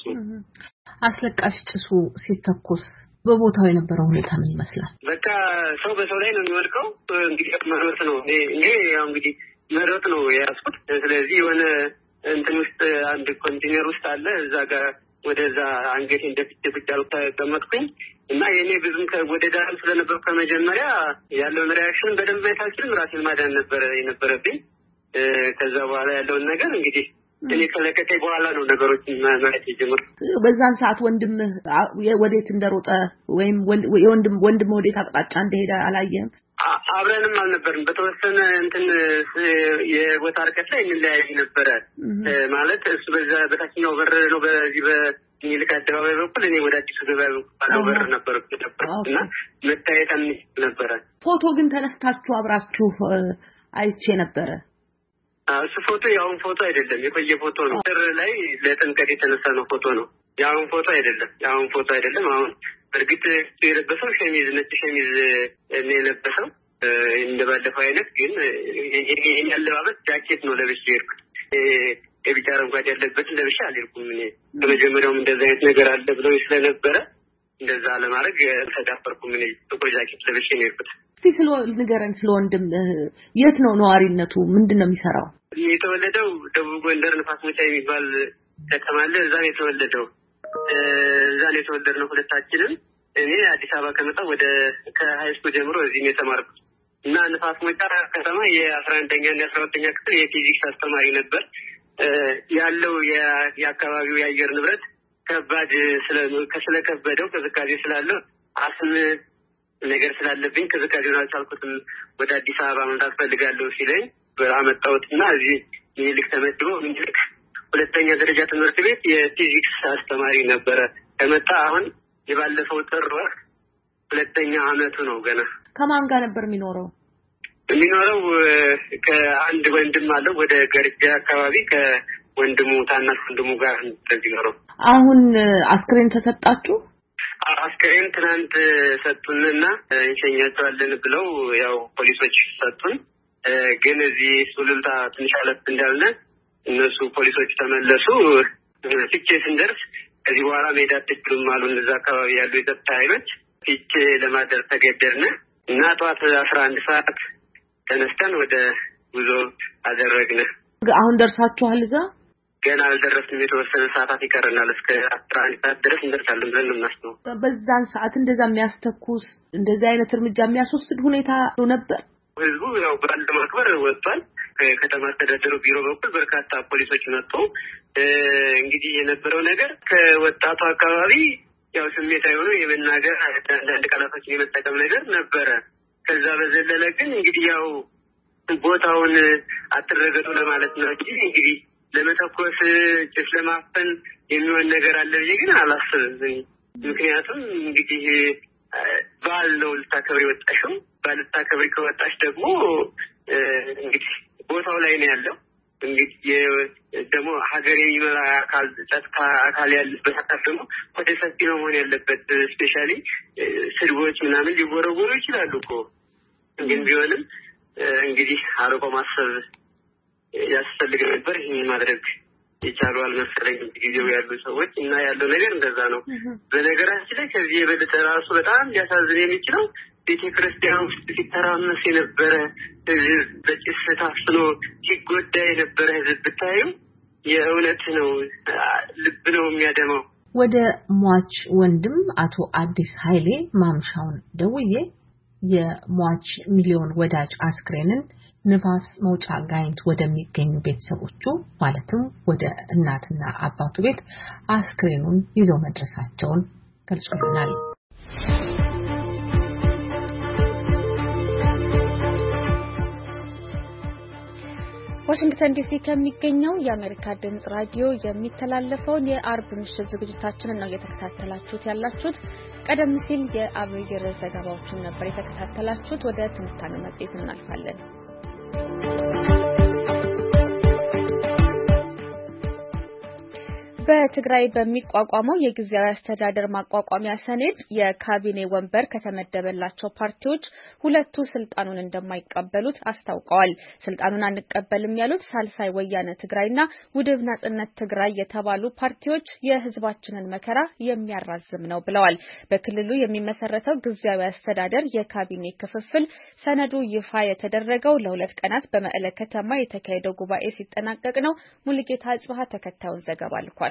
አስለቃሽ ጭሱ ሲተኮስ በቦታው የነበረው ሁኔታ ምን ይመስላል? በቃ ሰው በሰው ላይ ነው የሚወድቀው። እንግዲህ መሮጥ ነው እኔ ያው እንግዲህ መሮጥ ነው ያስኩት። ስለዚህ የሆነ እንትን ውስጥ አንድ ኮንቴነር ውስጥ አለ እዛ ጋር ወደዛ አንገቴ እንደፍቼ ብቻው ተቀመጥኩኝ እና የኔ ብዙም ወደ ዳርም ስለነበር ከመጀመሪያ ያለውን ሪአክሽን በደንብ ማየት አልችልም። ራሴን ማዳን ነበር የነበረብኝ። ከዛ በኋላ ያለውን ነገር እንግዲህ እኔ ከለከተኝ በኋላ ነው ነገሮችን ማለት የጀመርኩት። በዛን ሰዓት ወንድም ወዴት እንደሮጠ ወይም የወንድም ወንድም ወዴት አቅጣጫ እንደሄደ አላየህም? አብረንም አልነበርም። በተወሰነ እንትን የቦታ ርቀት ላይ እንለያይ ነበረ። ማለት እሱ በዛ በታችኛው በር ነው በዚህ በሚኒልክ አደባባይ በኩል እኔ ወደ አዲስ ገበያ ባለው በር ነበር እና መታየት አንችል ነበረ። ፎቶ ግን ተነስታችሁ አብራችሁ አይቼ ነበረ። እሱ ፎቶ ያውን ፎቶ አይደለም፣ የቆየ ፎቶ ነው። ጥር ላይ ለጥምቀት የተነሳ ነው ፎቶ ነው። ያውን ፎቶ አይደለም ያውን ፎቶ አይደለም። አሁን እርግጥ የለበሰው ሸሚዝ ነጭ ሸሚዝ ነው የለበሰው እንደባለፈው አይነት፣ ግን የኔ አለባበስ ጃኬት ነው ለብሼ የሄድኩት። የቢጫ አረንጓዴ ያለበት ለብሼ አልሄድኩም። እኔ በመጀመሪያውም እንደዛ አይነት ነገር አለ ብለው ስለነበረ እንደዛ ለማድረግ ተዳፈርኩም። እኔ ጥቁር ጃኬት ለብሼ ነው የሄድኩት። እስቲ ስለ ንገረን፣ ስለ ወንድም የት ነው ነዋሪነቱ? ምንድነው የሚሰራው? የተወለደው ደቡብ ጎንደር ንፋስ መውጫ የሚባል ከተማ አለ። እዛ ነው የተወለደው። እዛ ነው የተወለድነው ሁለታችንም። እኔ አዲስ አበባ ከመጣሁ ወደ ከሃይስኩል ጀምሮ እዚህ ነው የተማርኩት እና ንፋስ መውጫ ከተማ የአስራ አንደኛ እና የአስራ ሁለተኛ ክፍል የፊዚክስ አስተማሪ ነበር። ያለው የአካባቢው የአየር ንብረት ከባድ ስለከበደው ቅዝቃዜ ስላለው አስም ነገር ስላለብኝ ቅዝቃዜውን አልቻልኩትም። ወደ አዲስ አበባ መምጣት ፈልጋለሁ ሲለኝ በአመጣሁትና እዚህ ሚኒልክ ተመድቦ ሚኒልክ ሁለተኛ ደረጃ ትምህርት ቤት የፊዚክስ አስተማሪ ነበረ። ከመጣ አሁን የባለፈው ጥር ወር ሁለተኛ አመቱ ነው ገና። ከማን ጋር ነበር የሚኖረው? የሚኖረው ከአንድ ወንድም አለው ወደ ገርጃ አካባቢ ከወንድሙ ታናሽ ወንድሙ ጋር እንደሚኖረው። አሁን አስክሬን ተሰጣችሁ? አስክሬን ትናንት ሰጡንና እንሸኛቸዋለን ብለው ያው ፖሊሶች ሰጡን። ግን እዚህ ሱሉልታ ትንሽ አለፍ እንዳልነ እነሱ ፖሊሶች ተመለሱ። ፍቼ ስንደርስ ከዚህ በኋላ መሄድ አትችሉም አሉን። እዛ አካባቢ ያሉ የጸጥታ ኃይሎች ፍቼ ለማደር ተገደድን። እና ጧት አስራ አንድ ሰዓት ተነስተን ወደ ጉዞ አደረግን። አሁን ደርሳችኋል? እዛ ገና አልደረስንም። የተወሰነ ሰዓታት ይቀረናል። እስከ አስራ አንድ ሰዓት ድረስ እንደርሳለን ብለን እናስበው። በዛን ሰዓት እንደዛ የሚያስተኩስ እንደዚህ አይነት እርምጃ የሚያስወስድ ሁኔታ ነበር። ህዝቡ ያው በዓል ለማክበር ወጥቷል። ከከተማ አስተዳደሩ ቢሮ በኩል በርካታ ፖሊሶች መጡ። እንግዲህ የነበረው ነገር ከወጣቱ አካባቢ ያው ስሜታዊ ሆኖ የመናገር አንዳንድ ቃላቶችን የመጠቀም ነገር ነበረ። ከዛ በዘለለ ግን እንግዲህ ያው ቦታውን አትረገጡ ለማለት ነው እንጂ እንግዲህ ለመተኮስ ጭስ ለማፈን የሚሆን ነገር አለ ብዬ ግን አላስብም። ምክንያቱም እንግዲህ በዓል ነው ልታከብሪ ወጣሽው። በዓል ልታከብሪ ከወጣሽ ደግሞ እንግዲህ ቦታው ላይ ነው ያለው። እንግዲህ ደግሞ ሀገር የሚመራ አካል ጸጥታ አካል ያለበት አካል ደግሞ ወደ ሰፊ ነው መሆን ያለበት። ስፔሻሊ ስድቦች ምናምን ሊወረወሩ ይችላሉ እኮ ግን ቢሆንም እንግዲህ አርቆ ማሰብ ያስፈልግ ነበር። ይህን ማድረግ የቻሉ አልመሰለኝም ጊዜው ያሉ ሰዎች እና ያለው ነገር እንደዛ ነው። በነገራችን ላይ ከዚህ የበለጠ ራሱ በጣም ሊያሳዝን የሚችለው ቤተክርስቲያን ውስጥ ሲተራመስ የነበረ ህዝብ፣ በጭስ ታፍኖ ሲጎዳ የነበረ ህዝብ ብታዩ የእውነት ነው ልብ ነው የሚያደማው። ወደ ሟች ወንድም አቶ አዲስ ኃይሌ ማምሻውን ደውዬ የሟች ሚሊዮን ወዳጅ አስክሬንን ንፋስ መውጫ ጋይንት ወደሚገኙ ቤተሰቦቹ ማለትም ወደ እናትና አባቱ ቤት አስክሬኑን ይዘው መድረሳቸውን ገልጸውናል። ዋሽንግተን ዲሲ ከሚገኘው የአሜሪካ ድምጽ ራዲዮ የሚተላለፈውን የአርብ ምሽት ዝግጅታችንን ነው እየተከታተላችሁት ያላችሁት። ቀደም ሲል የአብይ ርዕሰ ዘገባዎችን ነበር የተከታተላችሁት። ወደ ትንታኔ መጽሔት እናልፋለን። በትግራይ በሚቋቋመው የጊዜያዊ አስተዳደር ማቋቋሚያ ሰነድ የካቢኔ ወንበር ከተመደበላቸው ፓርቲዎች ሁለቱ ስልጣኑን እንደማይቀበሉት አስታውቀዋል። ስልጣኑን አንቀበልም ያሉት ሳልሳይ ወያነ ትግራይና ውድብ ናጽነት ትግራይ የተባሉ ፓርቲዎች የህዝባችንን መከራ የሚያራዝም ነው ብለዋል። በክልሉ የሚመሰረተው ጊዜያዊ አስተዳደር የካቢኔ ክፍፍል ሰነዱ ይፋ የተደረገው ለሁለት ቀናት በመቀለ ከተማ የተካሄደው ጉባኤ ሲጠናቀቅ ነው። ሙሉጌታ አጽባህ ተከታዩን ዘገባ ልኳል።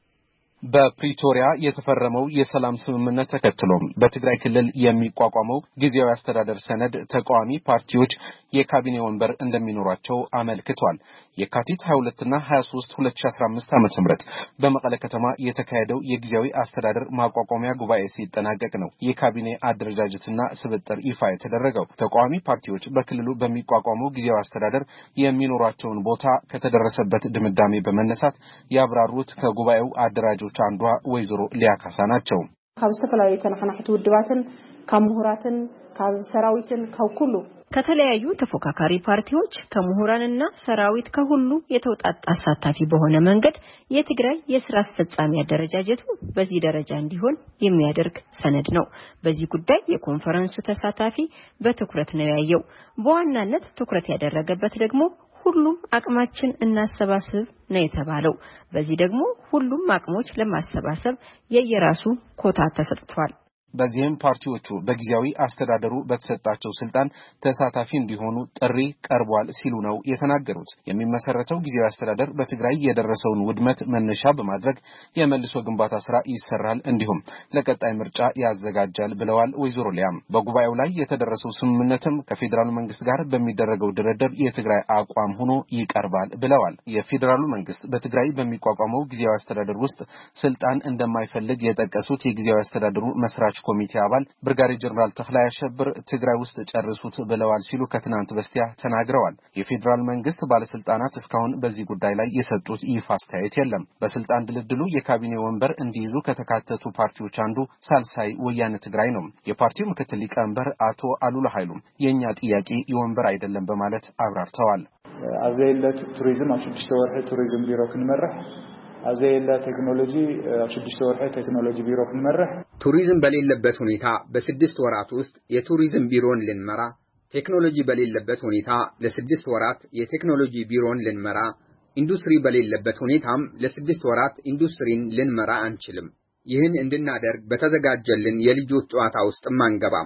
በፕሪቶሪያ የተፈረመው የሰላም ስምምነት ተከትሎ በትግራይ ክልል የሚቋቋመው ጊዜያዊ አስተዳደር ሰነድ ተቃዋሚ ፓርቲዎች የካቢኔ ወንበር እንደሚኖራቸው አመልክቷል። የካቲት ሃያ ሁለት እና ሃያ ሶስት ሁለት ሺህ አስራ አምስት ዓመተ ምህረት በመቀለ ከተማ የተካሄደው የጊዜያዊ አስተዳደር ማቋቋሚያ ጉባኤ ሲጠናቀቅ ነው የካቢኔ አደረጃጀትና ስብጥር ይፋ የተደረገው። ተቃዋሚ ፓርቲዎች በክልሉ በሚቋቋመው ጊዜያዊ አስተዳደር የሚኖራቸውን ቦታ ከተደረሰበት ድምዳሜ በመነሳት ያብራሩት ከጉባኤው አደራጆች አንዷ ወይዘሮ ሊያካሳ ናቸው። ካብ ዝተፈላለዩ ተናxናሕት ውድባትን ካብ ምሁራትን ካብ ሰራዊትን ካብ ሁሉ ከተለያዩ ተፎካካሪ ፓርቲዎች ከምሁራንና ሰራዊት ከሁሉ የተውጣጣ አሳታፊ በሆነ መንገድ የትግራይ የሥራ አስፈጻሚ አደረጃጀቱ በዚህ ደረጃ እንዲሆን የሚያደርግ ሰነድ ነው። በዚህ ጉዳይ የኮንፈረንሱ ተሳታፊ በትኩረት ነው ያየው። በዋናነት ትኩረት ያደረገበት ደግሞ ሁሉም አቅማችን እናሰባስብ ነው የተባለው። በዚህ ደግሞ ሁሉም አቅሞች ለማሰባሰብ የየራሱ ኮታ ተሰጥቷል። በዚህም ፓርቲዎቹ በጊዜያዊ አስተዳደሩ በተሰጣቸው ስልጣን ተሳታፊ እንዲሆኑ ጥሪ ቀርቧል ሲሉ ነው የተናገሩት። የሚመሰረተው ጊዜያዊ አስተዳደር በትግራይ የደረሰውን ውድመት መነሻ በማድረግ የመልሶ ግንባታ ስራ ይሰራል፣ እንዲሁም ለቀጣይ ምርጫ ያዘጋጃል ብለዋል ወይዘሮ ሊያም። በጉባኤው ላይ የተደረሰው ስምምነትም ከፌዴራሉ መንግስት ጋር በሚደረገው ድርድር የትግራይ አቋም ሆኖ ይቀርባል ብለዋል። የፌዴራሉ መንግስት በትግራይ በሚቋቋመው ጊዜያዊ አስተዳደር ውስጥ ስልጣን እንደማይፈልግ የጠቀሱት የጊዜያዊ አስተዳደሩ መስራች ኮሚቴ አባል ብርጋዴር ጀነራል ተክላይ አሸብር ትግራይ ውስጥ ጨርሱት ብለዋል ሲሉ ከትናንት በስቲያ ተናግረዋል። የፌዴራል መንግስት ባለስልጣናት እስካሁን በዚህ ጉዳይ ላይ የሰጡት ይፋ አስተያየት የለም። በስልጣን ድልድሉ የካቢኔ ወንበር እንዲይዙ ከተካተቱ ፓርቲዎች አንዱ ሳልሳይ ወያነ ትግራይ ነው። የፓርቲው ምክትል ሊቀመንበር አቶ አሉላ ኃይሉም የኛ ጥያቄ የወንበር አይደለም በማለት አብራርተዋል። አዘይለት ቱሪዝም አሽድስተ ወርህ ቱሪዝም ቢሮ ክንመረህ አዘይላ ቴክኖሎጂ ስድስት ወራት ቴክኖሎጂ ቢሮ ክንመረህ ቱሪዝም በሌለበት ሁኔታ በስድስት ወራት ውስጥ የቱሪዝም ቢሮን ልንመራ፣ ቴክኖሎጂ በሌለበት ሁኔታ ለስድስት ወራት የቴክኖሎጂ ቢሮን ልንመራ፣ ኢንዱስትሪ በሌለበት ሁኔታም ለስድስት ወራት ኢንዱስትሪን ልንመራ አንችልም። ይህን እንድናደርግ በተዘጋጀልን የልጆች ጨዋታ ውስጥ ማንገባም።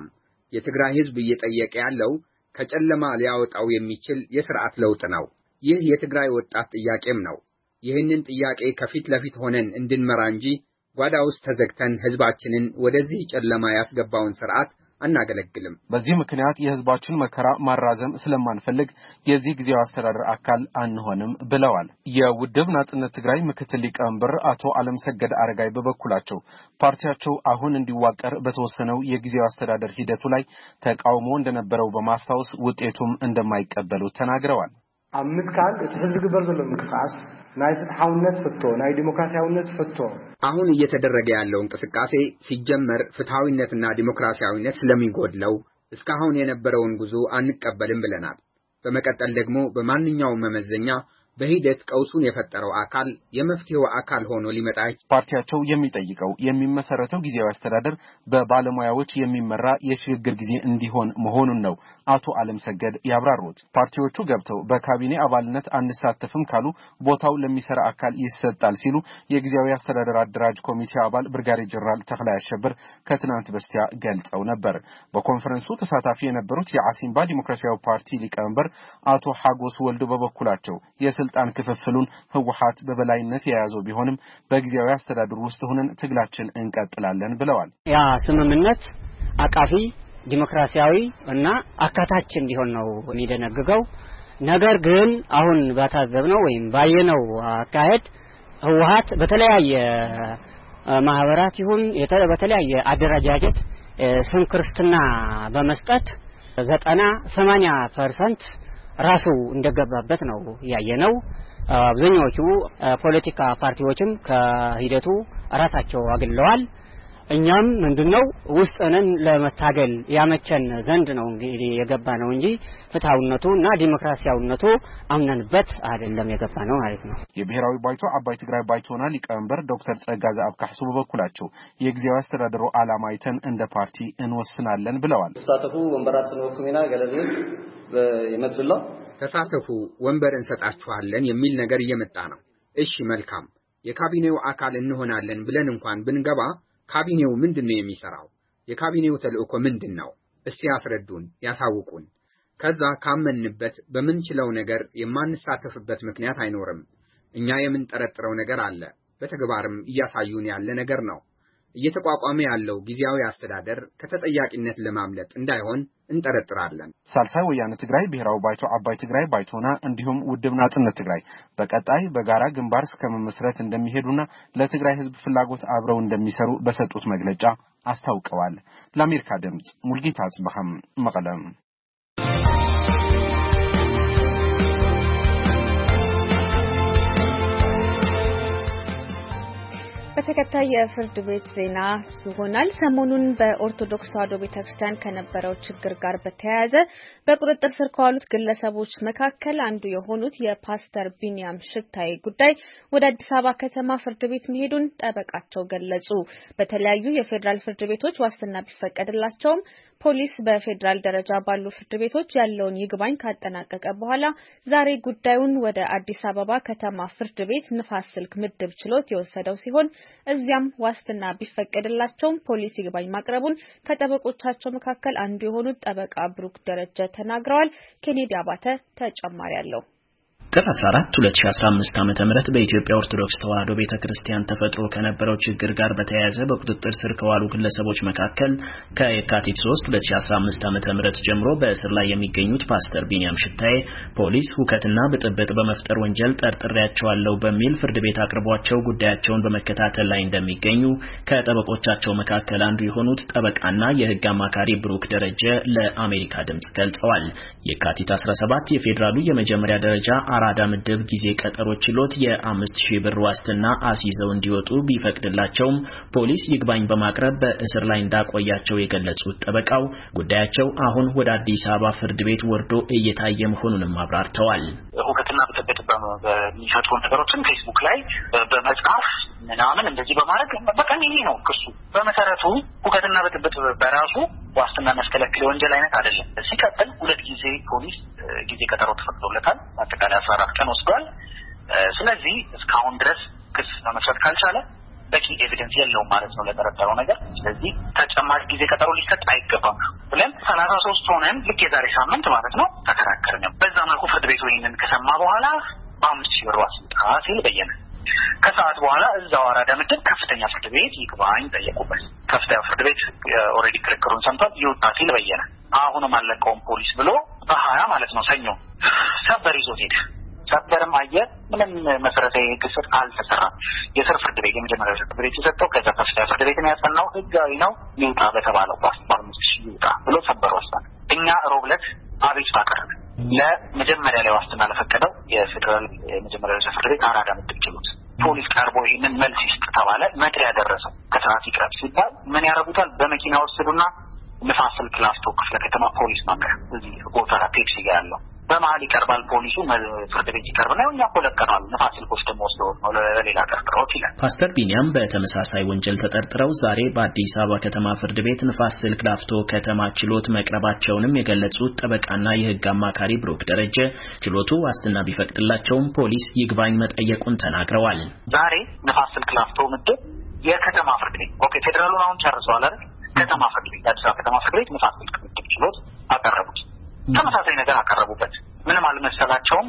የትግራይ ህዝብ እየጠየቀ ያለው ከጨለማ ሊያወጣው የሚችል የሥርዓት ለውጥ ነው። ይህ የትግራይ ወጣት ጥያቄም ነው። ይህንን ጥያቄ ከፊት ለፊት ሆነን እንድንመራ እንጂ ጓዳ ውስጥ ተዘግተን ህዝባችንን ወደዚህ ጨለማ ያስገባውን ሥርዓት አናገለግልም። በዚህ ምክንያት የህዝባችን መከራ ማራዘም ስለማንፈልግ የዚህ ጊዜያዊ አስተዳደር አካል አንሆንም ብለዋል። የውድብ ናጽነት ትግራይ ምክትል ሊቀመንበር አቶ አለምሰገድ አረጋይ በበኩላቸው ፓርቲያቸው አሁን እንዲዋቀር በተወሰነው የጊዜያዊ አስተዳደር ሂደቱ ላይ ተቃውሞ እንደነበረው በማስታወስ ውጤቱም እንደማይቀበሉት ተናግረዋል። አምስት ካል ህዝብ ግበር ዘሎ እንቅስቃሴ ናይ ፍትሃውነት ፍቶ ናይ ዲሞክራሲያዊነት ፍቶ አሁን እየተደረገ ያለው እንቅስቃሴ ሲጀመር ፍትሃዊነትና ዲሞክራሲያዊነት ስለሚጎድለው እስካሁን የነበረውን ጉዞ አንቀበልም ብለናል። በመቀጠል ደግሞ በማንኛውም መመዘኛ በሂደት ቀውሱን የፈጠረው አካል የመፍትሄው አካል ሆኖ ሊመጣ ፓርቲያቸው የሚጠይቀው የሚመሰረተው ጊዜያዊ አስተዳደር በባለሙያዎች የሚመራ የሽግግር ጊዜ እንዲሆን መሆኑን ነው አቶ አለምሰገድ ያብራሩት። ፓርቲዎቹ ገብተው በካቢኔ አባልነት አንሳተፍም ካሉ ቦታው ለሚሰራ አካል ይሰጣል ሲሉ የጊዜያዊ አስተዳደር አደራጅ ኮሚቴ አባል ብርጋዴር ጀነራል ተክላይ አሸብር ከትናንት በስቲያ ገልጸው ነበር። በኮንፈረንሱ ተሳታፊ የነበሩት የአሲምባ ዲሞክራሲያዊ ፓርቲ ሊቀመንበር አቶ ሐጎስ ወልዱ በበኩላቸው የስልጣን ክፍፍሉን ህወሓት በበላይነት የያዘው ቢሆንም በጊዜያዊ አስተዳደሩ ውስጥ ሆነን ትግላችን እንቀጥላለን ብለዋል። ያ ስምምነት አቃፊ ዲሞክራሲያዊ እና አካታች እንዲሆን ነው የሚደነግገው። ነገር ግን አሁን ባታዘብነው ወይም ባየነው አካሄድ ህወሓት በተለያየ ማህበራት ይሁን በተለያየ አደረጃጀት ስም ክርስትና በመስጠት ዘጠና ሰማንያ ፐርሰንት ራሱ እንደገባበት ነው ያየነው። አብዛኞቹ ፖለቲካ ፓርቲዎችም ከሂደቱ ራሳቸው አግለዋል። እኛም ምንድነው ውስጥነን ለመታገል ያመቸን ዘንድ ነው እንግዲህ የገባነው እንጂ ፍትሃውነቱና ዲሞክራሲያዊነቱ አምነንበት አይደለም የገባነው ማለት ነው። የብሔራዊ ባይቶ አባይ ትግራይ ባይቶና ሊቀመንበር ዶክተር ጸጋዛ አብካሕሱ በበኩላቸው የጊዜያዊ አስተዳደሩ ዓላማ አይተን እንደ ፓርቲ እንወስናለን ብለዋል። ተሳተፉ ወንበራት ወክሚና ገለልን በይመጽላ ተሳተፉ ወንበር እንሰጣችኋለን የሚል ነገር እየመጣ ነው። እሺ መልካም፣ የካቢኔው አካል እንሆናለን ብለን እንኳን ብንገባ ካቢኔው ምንድነው የሚሰራው? የካቢኔው ተልእኮ ምንድነው? እስቲ ያስረዱን፣ ያሳውቁን። ከዛ ካመንበት በምንችለው ነገር የማንሳተፍበት ምክንያት አይኖርም። እኛ የምንጠረጥረው ነገር አለ፣ በተግባርም እያሳዩን ያለ ነገር ነው። እየተቋቋመ ያለው ጊዜያዊ አስተዳደር ከተጠያቂነት ለማምለጥ እንዳይሆን እንጠረጥራለን። ሳልሳይ ወያነ ትግራይ፣ ብሔራዊ ባይቶ አባይ ትግራይ ባይቶና እንዲሁም ውድብ ናጽነት ትግራይ በቀጣይ በጋራ ግንባር እስከመመስረት እንደሚሄዱና ለትግራይ ህዝብ ፍላጎት አብረው እንደሚሰሩ በሰጡት መግለጫ አስታውቀዋል። ለአሜሪካ ድምጽ ሙልጌታ አጽበሃም መቀለም። በተከታይ የፍርድ ቤት ዜና ይሆናል። ሰሞኑን በኦርቶዶክስ ተዋሕዶ ቤተክርስቲያን ከነበረው ችግር ጋር በተያያዘ በቁጥጥር ስር ከዋሉት ግለሰቦች መካከል አንዱ የሆኑት የፓስተር ቢኒያም ሽታይ ጉዳይ ወደ አዲስ አበባ ከተማ ፍርድ ቤት መሄዱን ጠበቃቸው ገለጹ። በተለያዩ የፌዴራል ፍርድ ቤቶች ዋስትና ቢፈቀድላቸውም ፖሊስ በፌዴራል ደረጃ ባሉ ፍርድ ቤቶች ያለውን ይግባኝ ካጠናቀቀ በኋላ ዛሬ ጉዳዩን ወደ አዲስ አበባ ከተማ ፍርድ ቤት ንፋስ ስልክ ምድብ ችሎት የወሰደው ሲሆን እዚያም ዋስትና ቢፈቀድላቸውም ፖሊስ ይግባኝ ማቅረቡን ከጠበቆቻቸው መካከል አንዱ የሆኑት ጠበቃ ብሩክ ደረጀ ተናግረዋል። ኬኔዲ አባተ ተጨማሪ አለው። ጥር አስራ አራት ሁለት ሺህ አስራ አምስት ዓመተ ምህረት በኢትዮጵያ ኦርቶዶክስ ተዋሕዶ ቤተክርስቲያን ተፈጥሮ ከነበረው ችግር ጋር በተያያዘ በቁጥጥር ስር ከዋሉ ግለሰቦች መካከል ከየካቲት ሶስት ሁለት ሺህ አስራ አምስት ዓመተ ምህረት ጀምሮ በእስር ላይ የሚገኙት ፓስተር ቢኒያም ሽታይ ፖሊስ ሁከትና ብጥብጥ በመፍጠር ወንጀል ጠርጥሬያቸዋለሁ በሚል ፍርድ ቤት አቅርቧቸው ጉዳያቸውን በመከታተል ላይ እንደሚገኙ ከጠበቆቻቸው መካከል አንዱ የሆኑት ጠበቃና የሕግ አማካሪ ብሩክ ደረጀ ለአሜሪካ ድምጽ ገልጸዋል። የካቲት አስራ ሰባት የፌዴራሉ የመጀመሪያ ደረጃ አራዳ ምድብ ጊዜ ቀጠሮ ችሎት የአምስት ሺህ ብር ዋስትና አስይዘው እንዲወጡ ቢፈቅድላቸውም ፖሊስ ይግባኝ በማቅረብ በእስር ላይ እንዳቆያቸው የገለጹት ጠበቃው ጉዳያቸው አሁን ወደ አዲስ አበባ ፍርድ ቤት ወርዶ እየታየ መሆኑንም አብራርተዋል። ሁከትና ብጥብጥ በሚፈጥሩ ነገሮችን ፌስቡክ ላይ በመጻፍ ምናምን እንደዚህ በማድረግ በቀን ይሄ ነው ክሱ። በመሰረቱ ሁከትና ብጥብጥ በራሱ ዋስትና መስከለክል ወንጀል አይነት አይደለም። ሲቀጥል ሁለት ጊዜ ፖሊስ ጊዜ ቀጠሮ ተፈቅዶለታል። አጠቃላይ አስራ አራት ቀን ወስዷል። ስለዚህ እስካሁን ድረስ ክስ መመስረት ካልቻለ በቂ ኤቪደንስ የለውም ማለት ነው ለተረዳው ነገር ስለዚህ ተጨማሪ ጊዜ ቀጠሮ ሊሰጥ አይገባም ብለን ሰላሳ ሶስት ሆነን ልክ የዛሬ ሳምንት ማለት ነው ተከራከርን በዛ መልኩ ፍርድ ቤቱ ይሄንን ከሰማ በኋላ በአምስት ሺህ ብር ዋስ ሲል በየነ ከሰዓት በኋላ እዛው አራዳ ምድብ ከፍተኛ ፍርድ ቤት ይግባኝ ጠየቁበት ከፍተኛ ፍርድ ቤት ኦሬዲ ክርክሩን ሰምቷል ይውጣ ሲል በየነ አሁንም አለቀውም ፖሊስ ብሎ በሀያ ማለት ነው ሰኞ ሰበር ይዞት ሄደ ሰበርም አየር ምንም መሰረታዊ ግስት አልተሰራም የስር ፍርድ ቤት የመጀመሪያ ፍርድ ቤት የሰጠው ከዛ ከፍተኛ ፍርድ ቤት ነው ያጸናው ህጋዊ ነው ይውጣ በተባለው በአምስት ሺህ ይውጣ ብሎ ሰበር ወሰነ እኛ ሮብለት አቤት አቀረብን ለመጀመሪያ ላይ ዋስትና ለፈቀደው የፌደራል የመጀመሪያ ፍርድ ቤት አራዳ ምድብ ችሎት ፖሊስ ቀርቦ ይሄንን መልስ ይስጥ ተባለ መጥሪያ ያደረሰው ከትራፊክ ረብ ሲባል ምን ያረጉታል በመኪና ወሰዱና ንፋስ ስልክ ላፍቶ ክፍለ ከተማ ፖሊስ ማከረ እዚህ ጎተራ ፔፕሲ ጋር ያለው በመሀል ይቀርባል ፖሊሱ ፍርድ ቤት ይቀርብና እኛ ኮለከናል ንፋስ ስልኮች ደግሞ ወስደው ነው ለሌላ ተጠርጥረው ይላል ፓስተር ቢኒያም በተመሳሳይ ወንጀል ተጠርጥረው ዛሬ በአዲስ አበባ ከተማ ፍርድ ቤት ንፋስ ስልክ ላፍቶ ከተማ ችሎት መቅረባቸውንም የገለጹት ጠበቃና የህግ አማካሪ ብሩክ ደረጀ ችሎቱ ዋስትና ቢፈቅድላቸውም ፖሊስ ይግባኝ መጠየቁን ተናግረዋል ዛሬ ንፋስ ስልክ ላፍቶ ምድብ የከተማ ፍርድ ቤት ኦኬ ፌደራሉን አሁን ጨርሰዋል አይደል ከተማ ፍርድ ቤት አዲስ አበባ ከተማ ፍርድ ቤት ንፋስ ስልክ ምድብ ችሎት አቀረቡት ተመሳሳይ ነገር አቀረቡበት ምንም አልመሰላቸውም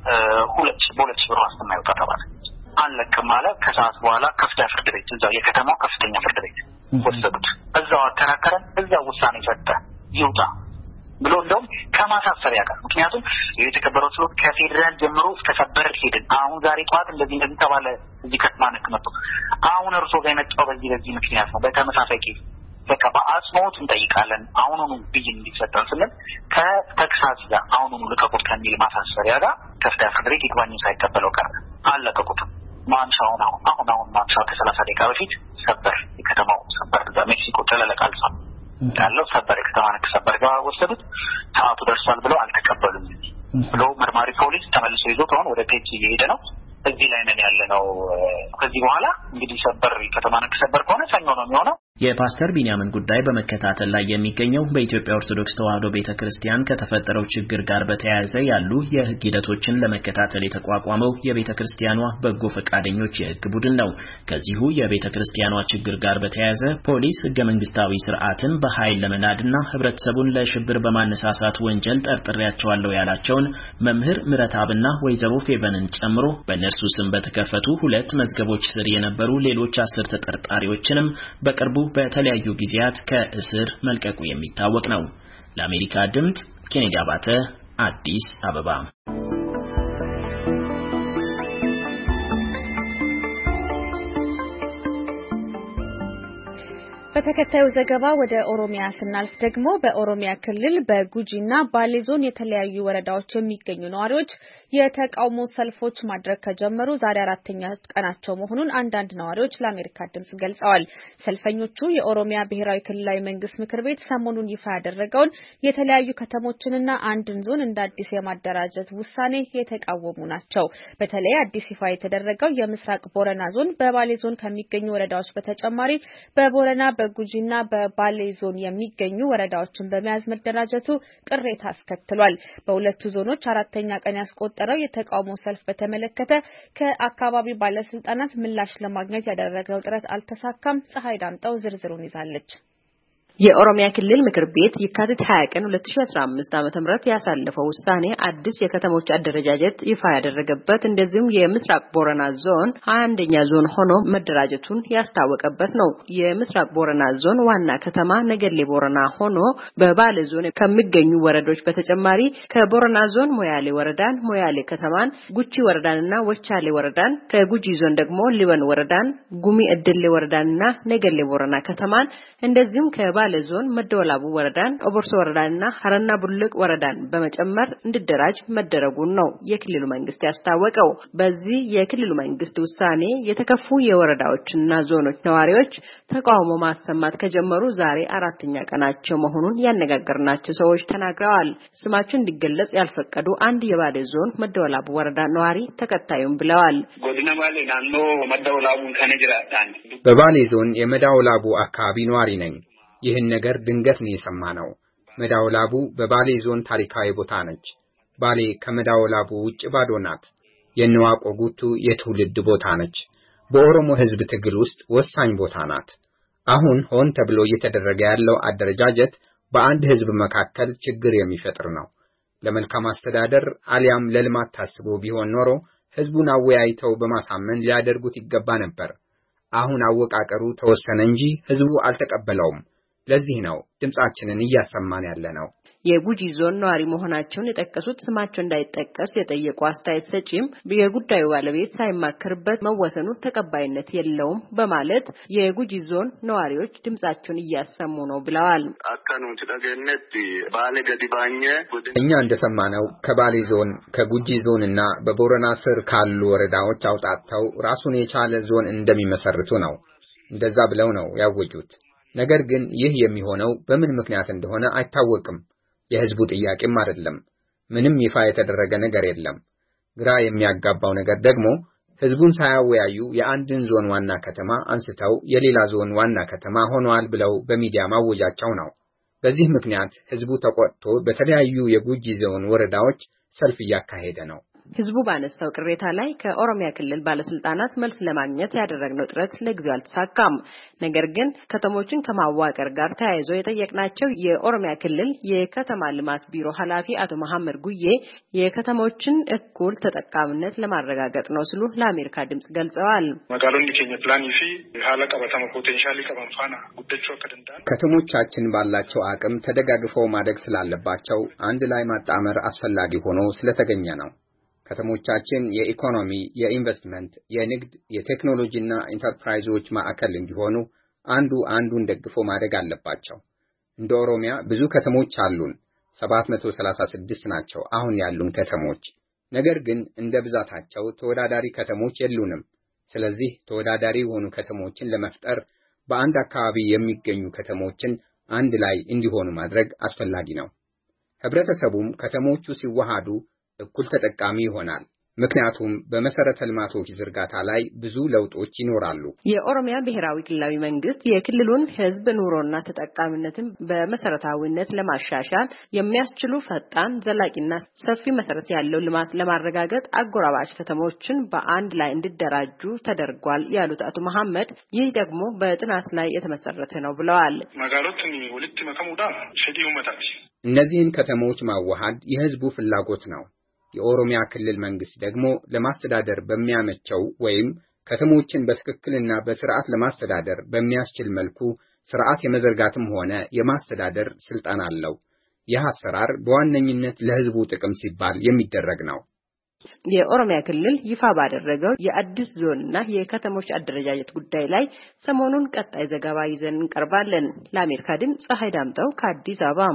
ሁለት በሁለት ብር ዋስትና ይወጣ ተባለ አንለቅም ማለት ከሰዓት በኋላ ከፍተኛ ፍርድ ቤት እዛው የከተማው ከፍተኛ ፍርድ ቤት ወሰዱት እዛው አከራከረን እዛው ውሳኔ ሰጠ ይውጣ ብሎ እንደውም ከማሳሰቢያ ጋር ምክንያቱም የተከበረው ችሎት ከፌደራል ጀምሮ እስከ ሰበር ሄድን አሁን ዛሬ ጧት እንደዚህ እንደዚህ ተባለ እዚህ ከተማ ነክ መጥቶ አሁን እርሶ ጋር የመጣው በዚህ በዚህ ምክንያት ነው በተመሳሳይ ኬዝ በቃ በአጽንኦት እንጠይቃለን አሁኑኑ ብይን እንዲሰጠን ስንል ከተክሳስ ጋር አሁኑኑ ልቀቁት ከሚል ማሳሰቢያ ጋር ከፍተኛ ፍርድ ቤት ይግባኝ ሳይቀበለው ቀረ አለቀቁትም ማምሻውን አሁን አሁን አሁን ማምሻው ከሰላሳ ደቂቃ በፊት ሰበር የከተማው ሰበር እዛ ሜክሲኮ ተለለቃል ሰው ያለው ሰበር የከተማ ነክ ሰበር ጋር ወሰዱት ሰዓቱ ደርሷል ብለው አልተቀበሉም ብሎ መርማሪ ፖሊስ ተመልሶ ይዞት አሁን ወደ ፔጅ እየሄደ ነው እዚህ ላይ ነን ያለ ነው ከዚህ በኋላ እንግዲህ ሰበር የከተማ ነክ ሰበር ከሆነ ሰኞ ነው የሚሆነው የፓስተር ቢኒያምን ጉዳይ በመከታተል ላይ የሚገኘው በኢትዮጵያ ኦርቶዶክስ ተዋሕዶ ቤተክርስቲያን ከተፈጠረው ችግር ጋር በተያያዘ ያሉ የህግ ሂደቶችን ለመከታተል የተቋቋመው የቤተክርስቲያኗ በጎ ፈቃደኞች የህግ ቡድን ነው። ከዚሁ የቤተክርስቲያኗ ችግር ጋር በተያያዘ ፖሊስ ህገ መንግስታዊ ስርዓትን በኃይል ለመናድና ህብረተሰቡን ለሽብር በማነሳሳት ወንጀል ጠርጥሬያቸዋለሁ ያላቸውን መምህር ምረታብና ወይዘሮ ፌቨንን ጨምሮ በእነርሱ ስም በተከፈቱ ሁለት መዝገቦች ስር የነበሩ ሌሎች አስር ተጠርጣሪዎችንም በቅርቡ በተለያዩ ጊዜያት ከእስር መልቀቁ የሚታወቅ ነው። ለአሜሪካ ድምጽ ኬኔዲ አባተ አዲስ አበባ። በተከታዩ ዘገባ ወደ ኦሮሚያ ስናልፍ ደግሞ በኦሮሚያ ክልል በጉጂና ባሌ ዞን የተለያዩ ወረዳዎች የሚገኙ ነዋሪዎች የተቃውሞ ሰልፎች ማድረግ ከጀመሩ ዛሬ አራተኛ ቀናቸው መሆኑን አንዳንድ ነዋሪዎች ለአሜሪካ ድምጽ ገልጸዋል። ሰልፈኞቹ የኦሮሚያ ብሔራዊ ክልላዊ መንግስት ምክር ቤት ሰሞኑን ይፋ ያደረገውን የተለያዩ ከተሞችንና አንድን ዞን እንደ አዲስ የማደራጀት ውሳኔ የተቃወሙ ናቸው። በተለይ አዲስ ይፋ የተደረገው የምስራቅ ቦረና ዞን በባሌ ዞን ከሚገኙ ወረዳዎች በተጨማሪ በቦረና በጉጂና በባሌ ዞን የሚገኙ ወረዳዎችን በመያዝ መደራጀቱ ቅሬታ አስከትሏል። በሁለቱ ዞኖች አራተኛ ቀን ያስቆጠረው የተቃውሞ ሰልፍ በተመለከተ ከአካባቢው ባለስልጣናት ምላሽ ለማግኘት ያደረገው ጥረት አልተሳካም። ፀሐይ ዳምጠው ዝርዝሩን ይዛለች። የኦሮሚያ ክልል ምክር ቤት የካቲት ሃያ ቀን ሁለት ሺህ አስራ አምስት ዓመተ ምህረት ያሳለፈው ውሳኔ አዲስ የከተሞች አደረጃጀት ይፋ ያደረገበት እንደዚሁም የምስራቅ ቦረና ዞን ሃያ አንደኛ ዞን ሆኖ መደራጀቱን ያስታወቀበት ነው። የምስራቅ ቦረና ዞን ዋና ከተማ ነገሌ ቦረና ሆኖ በባሌ ዞን ከሚገኙ ወረዳዎች በተጨማሪ ከቦረና ዞን ሞያሌ ወረዳን፣ ሞያሌ ከተማን፣ ጉቺ ወረዳንና ወቻሌ ወረዳን፣ ከጉጂ ዞን ደግሞ ሊበን ወረዳን፣ ጉሚ እድሌ ወረዳንና ነገሌ ቦረና ከተማን እንደዚሁም ከ ባሌ ዞን መደወላቡ ወረዳን፣ ኦቦርሶ ወረዳንና ሀረና ቡልቅ ወረዳን በመጨመር እንዲደራጅ መደረጉን ነው የክልሉ መንግስት ያስታወቀው። በዚህ የክልሉ መንግስት ውሳኔ የተከፉ የወረዳዎችና ዞኖች ነዋሪዎች ተቃውሞ ማሰማት ከጀመሩ ዛሬ አራተኛ ቀናቸው መሆኑን ያነጋገርናቸው ሰዎች ተናግረዋል። ስማቸው እንዲገለጽ ያልፈቀዱ አንድ የባሌ ዞን መደወላቡ ወረዳ ነዋሪ ተከታዩም ብለዋል። ጎድና ባሌ ናኖ መደወላቡ ከነጅራዳን በባሌ ዞን የመዳወላቡ አካባቢ ነዋሪ ነኝ። ይህን ነገር ድንገት ነው የሰማነው። መዳወላቡ በባሌ ዞን ታሪካዊ ቦታ ነች። ባሌ ከመዳወላቡ ውጭ ባዶ ናት። የነዋቆ ጉቱ የትውልድ ቦታ ነች። በኦሮሞ ህዝብ ትግል ውስጥ ወሳኝ ቦታ ናት። አሁን ሆን ተብሎ እየተደረገ ያለው አደረጃጀት በአንድ ህዝብ መካከል ችግር የሚፈጥር ነው። ለመልካም አስተዳደር አሊያም ለልማት ታስቦ ቢሆን ኖሮ ህዝቡን አወያይተው በማሳመን ሊያደርጉት ይገባ ነበር። አሁን አወቃቀሩ ተወሰነ እንጂ ህዝቡ አልተቀበለውም። ለዚህ ነው ድምጻችንን እያሰማን ያለነው። የጉጂ ዞን ነዋሪ መሆናቸውን የጠቀሱት ስማቸው እንዳይጠቀስ የጠየቁ አስተያየት ሰጪም የጉዳዩ ባለቤት ሳይማከርበት መወሰኑ ተቀባይነት የለውም በማለት የጉጂ ዞን ነዋሪዎች ድምጻቸውን እያሰሙ ነው ብለዋል። አካኑ ተደገነት ባለ ገዲባኘ እኛ እንደሰማነው ከባሌ ዞን ከጉጂ ዞንና በቦረና ስር ካሉ ወረዳዎች አውጣጣው ራሱን የቻለ ዞን እንደሚመሰርቱ ነው። እንደዛ ብለው ነው ያወጁት። ነገር ግን ይህ የሚሆነው በምን ምክንያት እንደሆነ አይታወቅም። የህዝቡ ጥያቄም አይደለም። ምንም ይፋ የተደረገ ነገር የለም። ግራ የሚያጋባው ነገር ደግሞ ህዝቡን ሳያወያዩ የአንድን ዞን ዋና ከተማ አንስተው የሌላ ዞን ዋና ከተማ ሆኗል ብለው በሚዲያ ማወጃቸው ነው። በዚህ ምክንያት ህዝቡ ተቆጥቶ በተለያዩ የጉጂ ዞን ወረዳዎች ሰልፍ እያካሄደ ነው። ህዝቡ ባነሳው ቅሬታ ላይ ከኦሮሚያ ክልል ባለስልጣናት መልስ ለማግኘት ያደረግነው ጥረት ለጊዜው አልተሳካም። ነገር ግን ከተሞችን ከማዋቀር ጋር ተያይዞ የጠየቅናቸው የኦሮሚያ ክልል የከተማ ልማት ቢሮ ኃላፊ አቶ መሐመድ ጉዬ የከተሞችን እኩል ተጠቃሚነት ለማረጋገጥ ነው ሲሉ ለአሜሪካ ድምጽ ገልጸዋል። መጋሎን ዲኬኛ ፕላን ይፊ ሀላ ቀበተማ ፖቴንሻሊ ቀበንፋና ጉደቾ ከደንዳ ከተሞቻችን ባላቸው አቅም ተደጋግፈው ማደግ ስላለባቸው አንድ ላይ ማጣመር አስፈላጊ ሆኖ ስለተገኘ ነው። ከተሞቻችን የኢኮኖሚ፣ የኢንቨስትመንት፣ የንግድ፣ የቴክኖሎጂና ኢንተርፕራይዞች ማዕከል እንዲሆኑ አንዱ አንዱን ደግፎ ማደግ አለባቸው። እንደ ኦሮሚያ ብዙ ከተሞች አሉን። ሰባት መቶ ሰላሳ ስድስት ናቸው አሁን ያሉን ከተሞች። ነገር ግን እንደ ብዛታቸው ተወዳዳሪ ከተሞች የሉንም። ስለዚህ ተወዳዳሪ የሆኑ ከተሞችን ለመፍጠር በአንድ አካባቢ የሚገኙ ከተሞችን አንድ ላይ እንዲሆኑ ማድረግ አስፈላጊ ነው። ህብረተሰቡም ከተሞቹ ሲዋሃዱ እኩል ተጠቃሚ ይሆናል። ምክንያቱም በመሰረተ ልማቶች ዝርጋታ ላይ ብዙ ለውጦች ይኖራሉ። የኦሮሚያ ብሔራዊ ክልላዊ መንግስት የክልሉን ህዝብ ኑሮና ተጠቃሚነትን በመሰረታዊነት ለማሻሻል የሚያስችሉ ፈጣን ዘላቂና ሰፊ መሰረት ያለው ልማት ለማረጋገጥ አጎራባች ከተሞችን በአንድ ላይ እንዲደራጁ ተደርጓል ያሉት አቶ መሐመድ ይህ ደግሞ በጥናት ላይ የተመሰረተ ነው ብለዋል። ማጋሎትን ወልት መከሙዳ ሸዲው መታች እነዚህን ከተሞች ማዋሃድ የህዝቡ ፍላጎት ነው። የኦሮሚያ ክልል መንግስት ደግሞ ለማስተዳደር በሚያመቸው ወይም ከተሞችን በትክክልና በስርዓት ለማስተዳደር በሚያስችል መልኩ ስርዓት የመዘርጋትም ሆነ የማስተዳደር ስልጣን አለው። ይህ አሰራር በዋነኝነት ለህዝቡ ጥቅም ሲባል የሚደረግ ነው። የኦሮሚያ ክልል ይፋ ባደረገው የአዲስ ዞንና የከተሞች አደረጃጀት ጉዳይ ላይ ሰሞኑን ቀጣይ ዘገባ ይዘን እንቀርባለን። ለአሜሪካ ድምጽ ፀሐይ ዳምጠው ከአዲስ አበባ።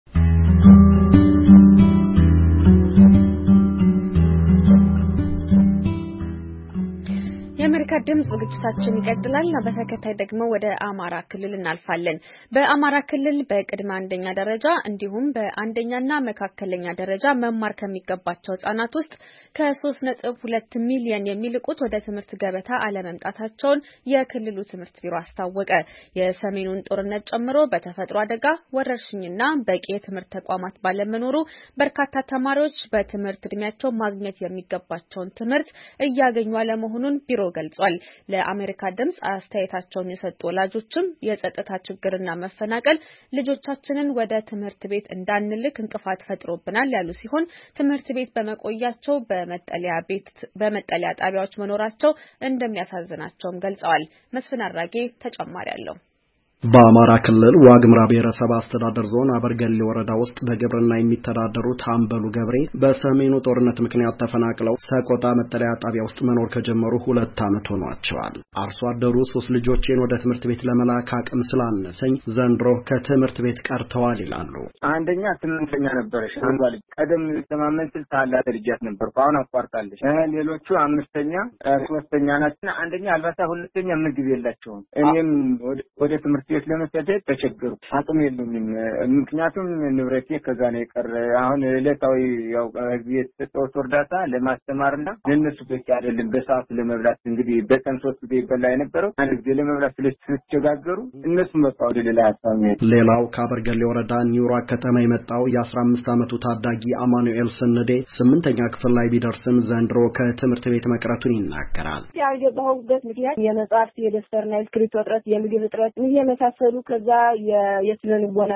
የአሜሪካ ድምጽ ዝግጅታችን ይቀጥላል። በተከታይ ደግሞ ወደ አማራ ክልል እናልፋለን። በአማራ ክልል በቅድመ አንደኛ ደረጃ እንዲሁም በአንደኛና መካከለኛ ደረጃ መማር ከሚገባቸው ህጻናት ውስጥ ከሶስት ነጥብ ሁለት ሚሊዮን የሚልቁት ወደ ትምህርት ገበታ አለመምጣታቸውን የክልሉ ትምህርት ቢሮ አስታወቀ። የሰሜኑን ጦርነት ጨምሮ በተፈጥሮ አደጋ፣ ወረርሽኝና በቂ የትምህርት ተቋማት ባለመኖሩ በርካታ ተማሪዎች በትምህርት እድሜያቸው ማግኘት የሚገባቸውን ትምህርት እያገኙ አለመሆኑን ቢሮ ገልጿል። ለአሜሪካ ድምጽ አስተያየታቸውን የሰጡ ወላጆችም የጸጥታ ችግርና መፈናቀል ልጆቻችንን ወደ ትምህርት ቤት እንዳንልክ እንቅፋት ፈጥሮብናል ያሉ ሲሆን ትምህርት ቤት በመቆያቸው በመጠለያ ቤት በመጠለያ ጣቢያዎች መኖራቸው እንደሚያሳዝናቸውም ገልጸዋል። መስፍን አራጌ ተጨማሪ አለው። በአማራ ክልል ዋግምራ ብሔረሰብ አስተዳደር ዞን አበርገሌ ወረዳ ውስጥ በግብርና የሚተዳደሩት አምበሉ ገብሬ በሰሜኑ ጦርነት ምክንያት ተፈናቅለው ሰቆጣ መጠለያ ጣቢያ ውስጥ መኖር ከጀመሩ ሁለት ዓመት ሆኗቸዋል። አርሶ አደሩ ሶስት ልጆቼን ወደ ትምህርት ቤት ለመላክ አቅም ስላነሰኝ ዘንድሮ ከትምህርት ቤት ቀርተዋል ይላሉ። አንደኛ ስምንተኛ ነበረሽ አንዷ ልጅ ቀደም ተማመን ስል ታላቅ ልጅት ነበርኩ አሁን አቋርጣለች። ሌሎቹ አምስተኛ ሶስተኛ ናቸው። አንደኛ አልባሳ ሁለተኛ ምግብ የላቸውም። እኔም ወደ ትምህርት ቤት ለመሰደድ ተቸገሩ። አቅም የሉኝም። ምክንያቱም ንብረቴ ከዛ ነው የቀረ። አሁን ዕለታዊ ያው ህዝብ የተሰጠው እርዳታ ለማስተማርና ለነሱ ብቻ አይደለም በሰዓት ለመብላት እንግዲህ በቀን ሶስት ጊዜ ይበላ የነበረው አንድ ጊዜ ለመብላት ስለተቸጋገሩ እነሱ መጣው ወደ ሌላ ሀሳብ ነው። ሌላው ከአበርገሌ ወረዳ ኒውራ ከተማ የመጣው የአስራ አምስት ዓመቱ ታዳጊ አማኑኤል ሰነዴ ስምንተኛ ክፍል ላይ ቢደርስም ዘንድሮ ከትምህርት ቤት መቅረቱን ይናገራል። ያው የባሁበት ምክንያት የመጻሕፍት የደብተርና የእስክሪብቶ እጥረት፣ የምግብ እጥረት የመሳሰሉ ከዛ የስነልቦና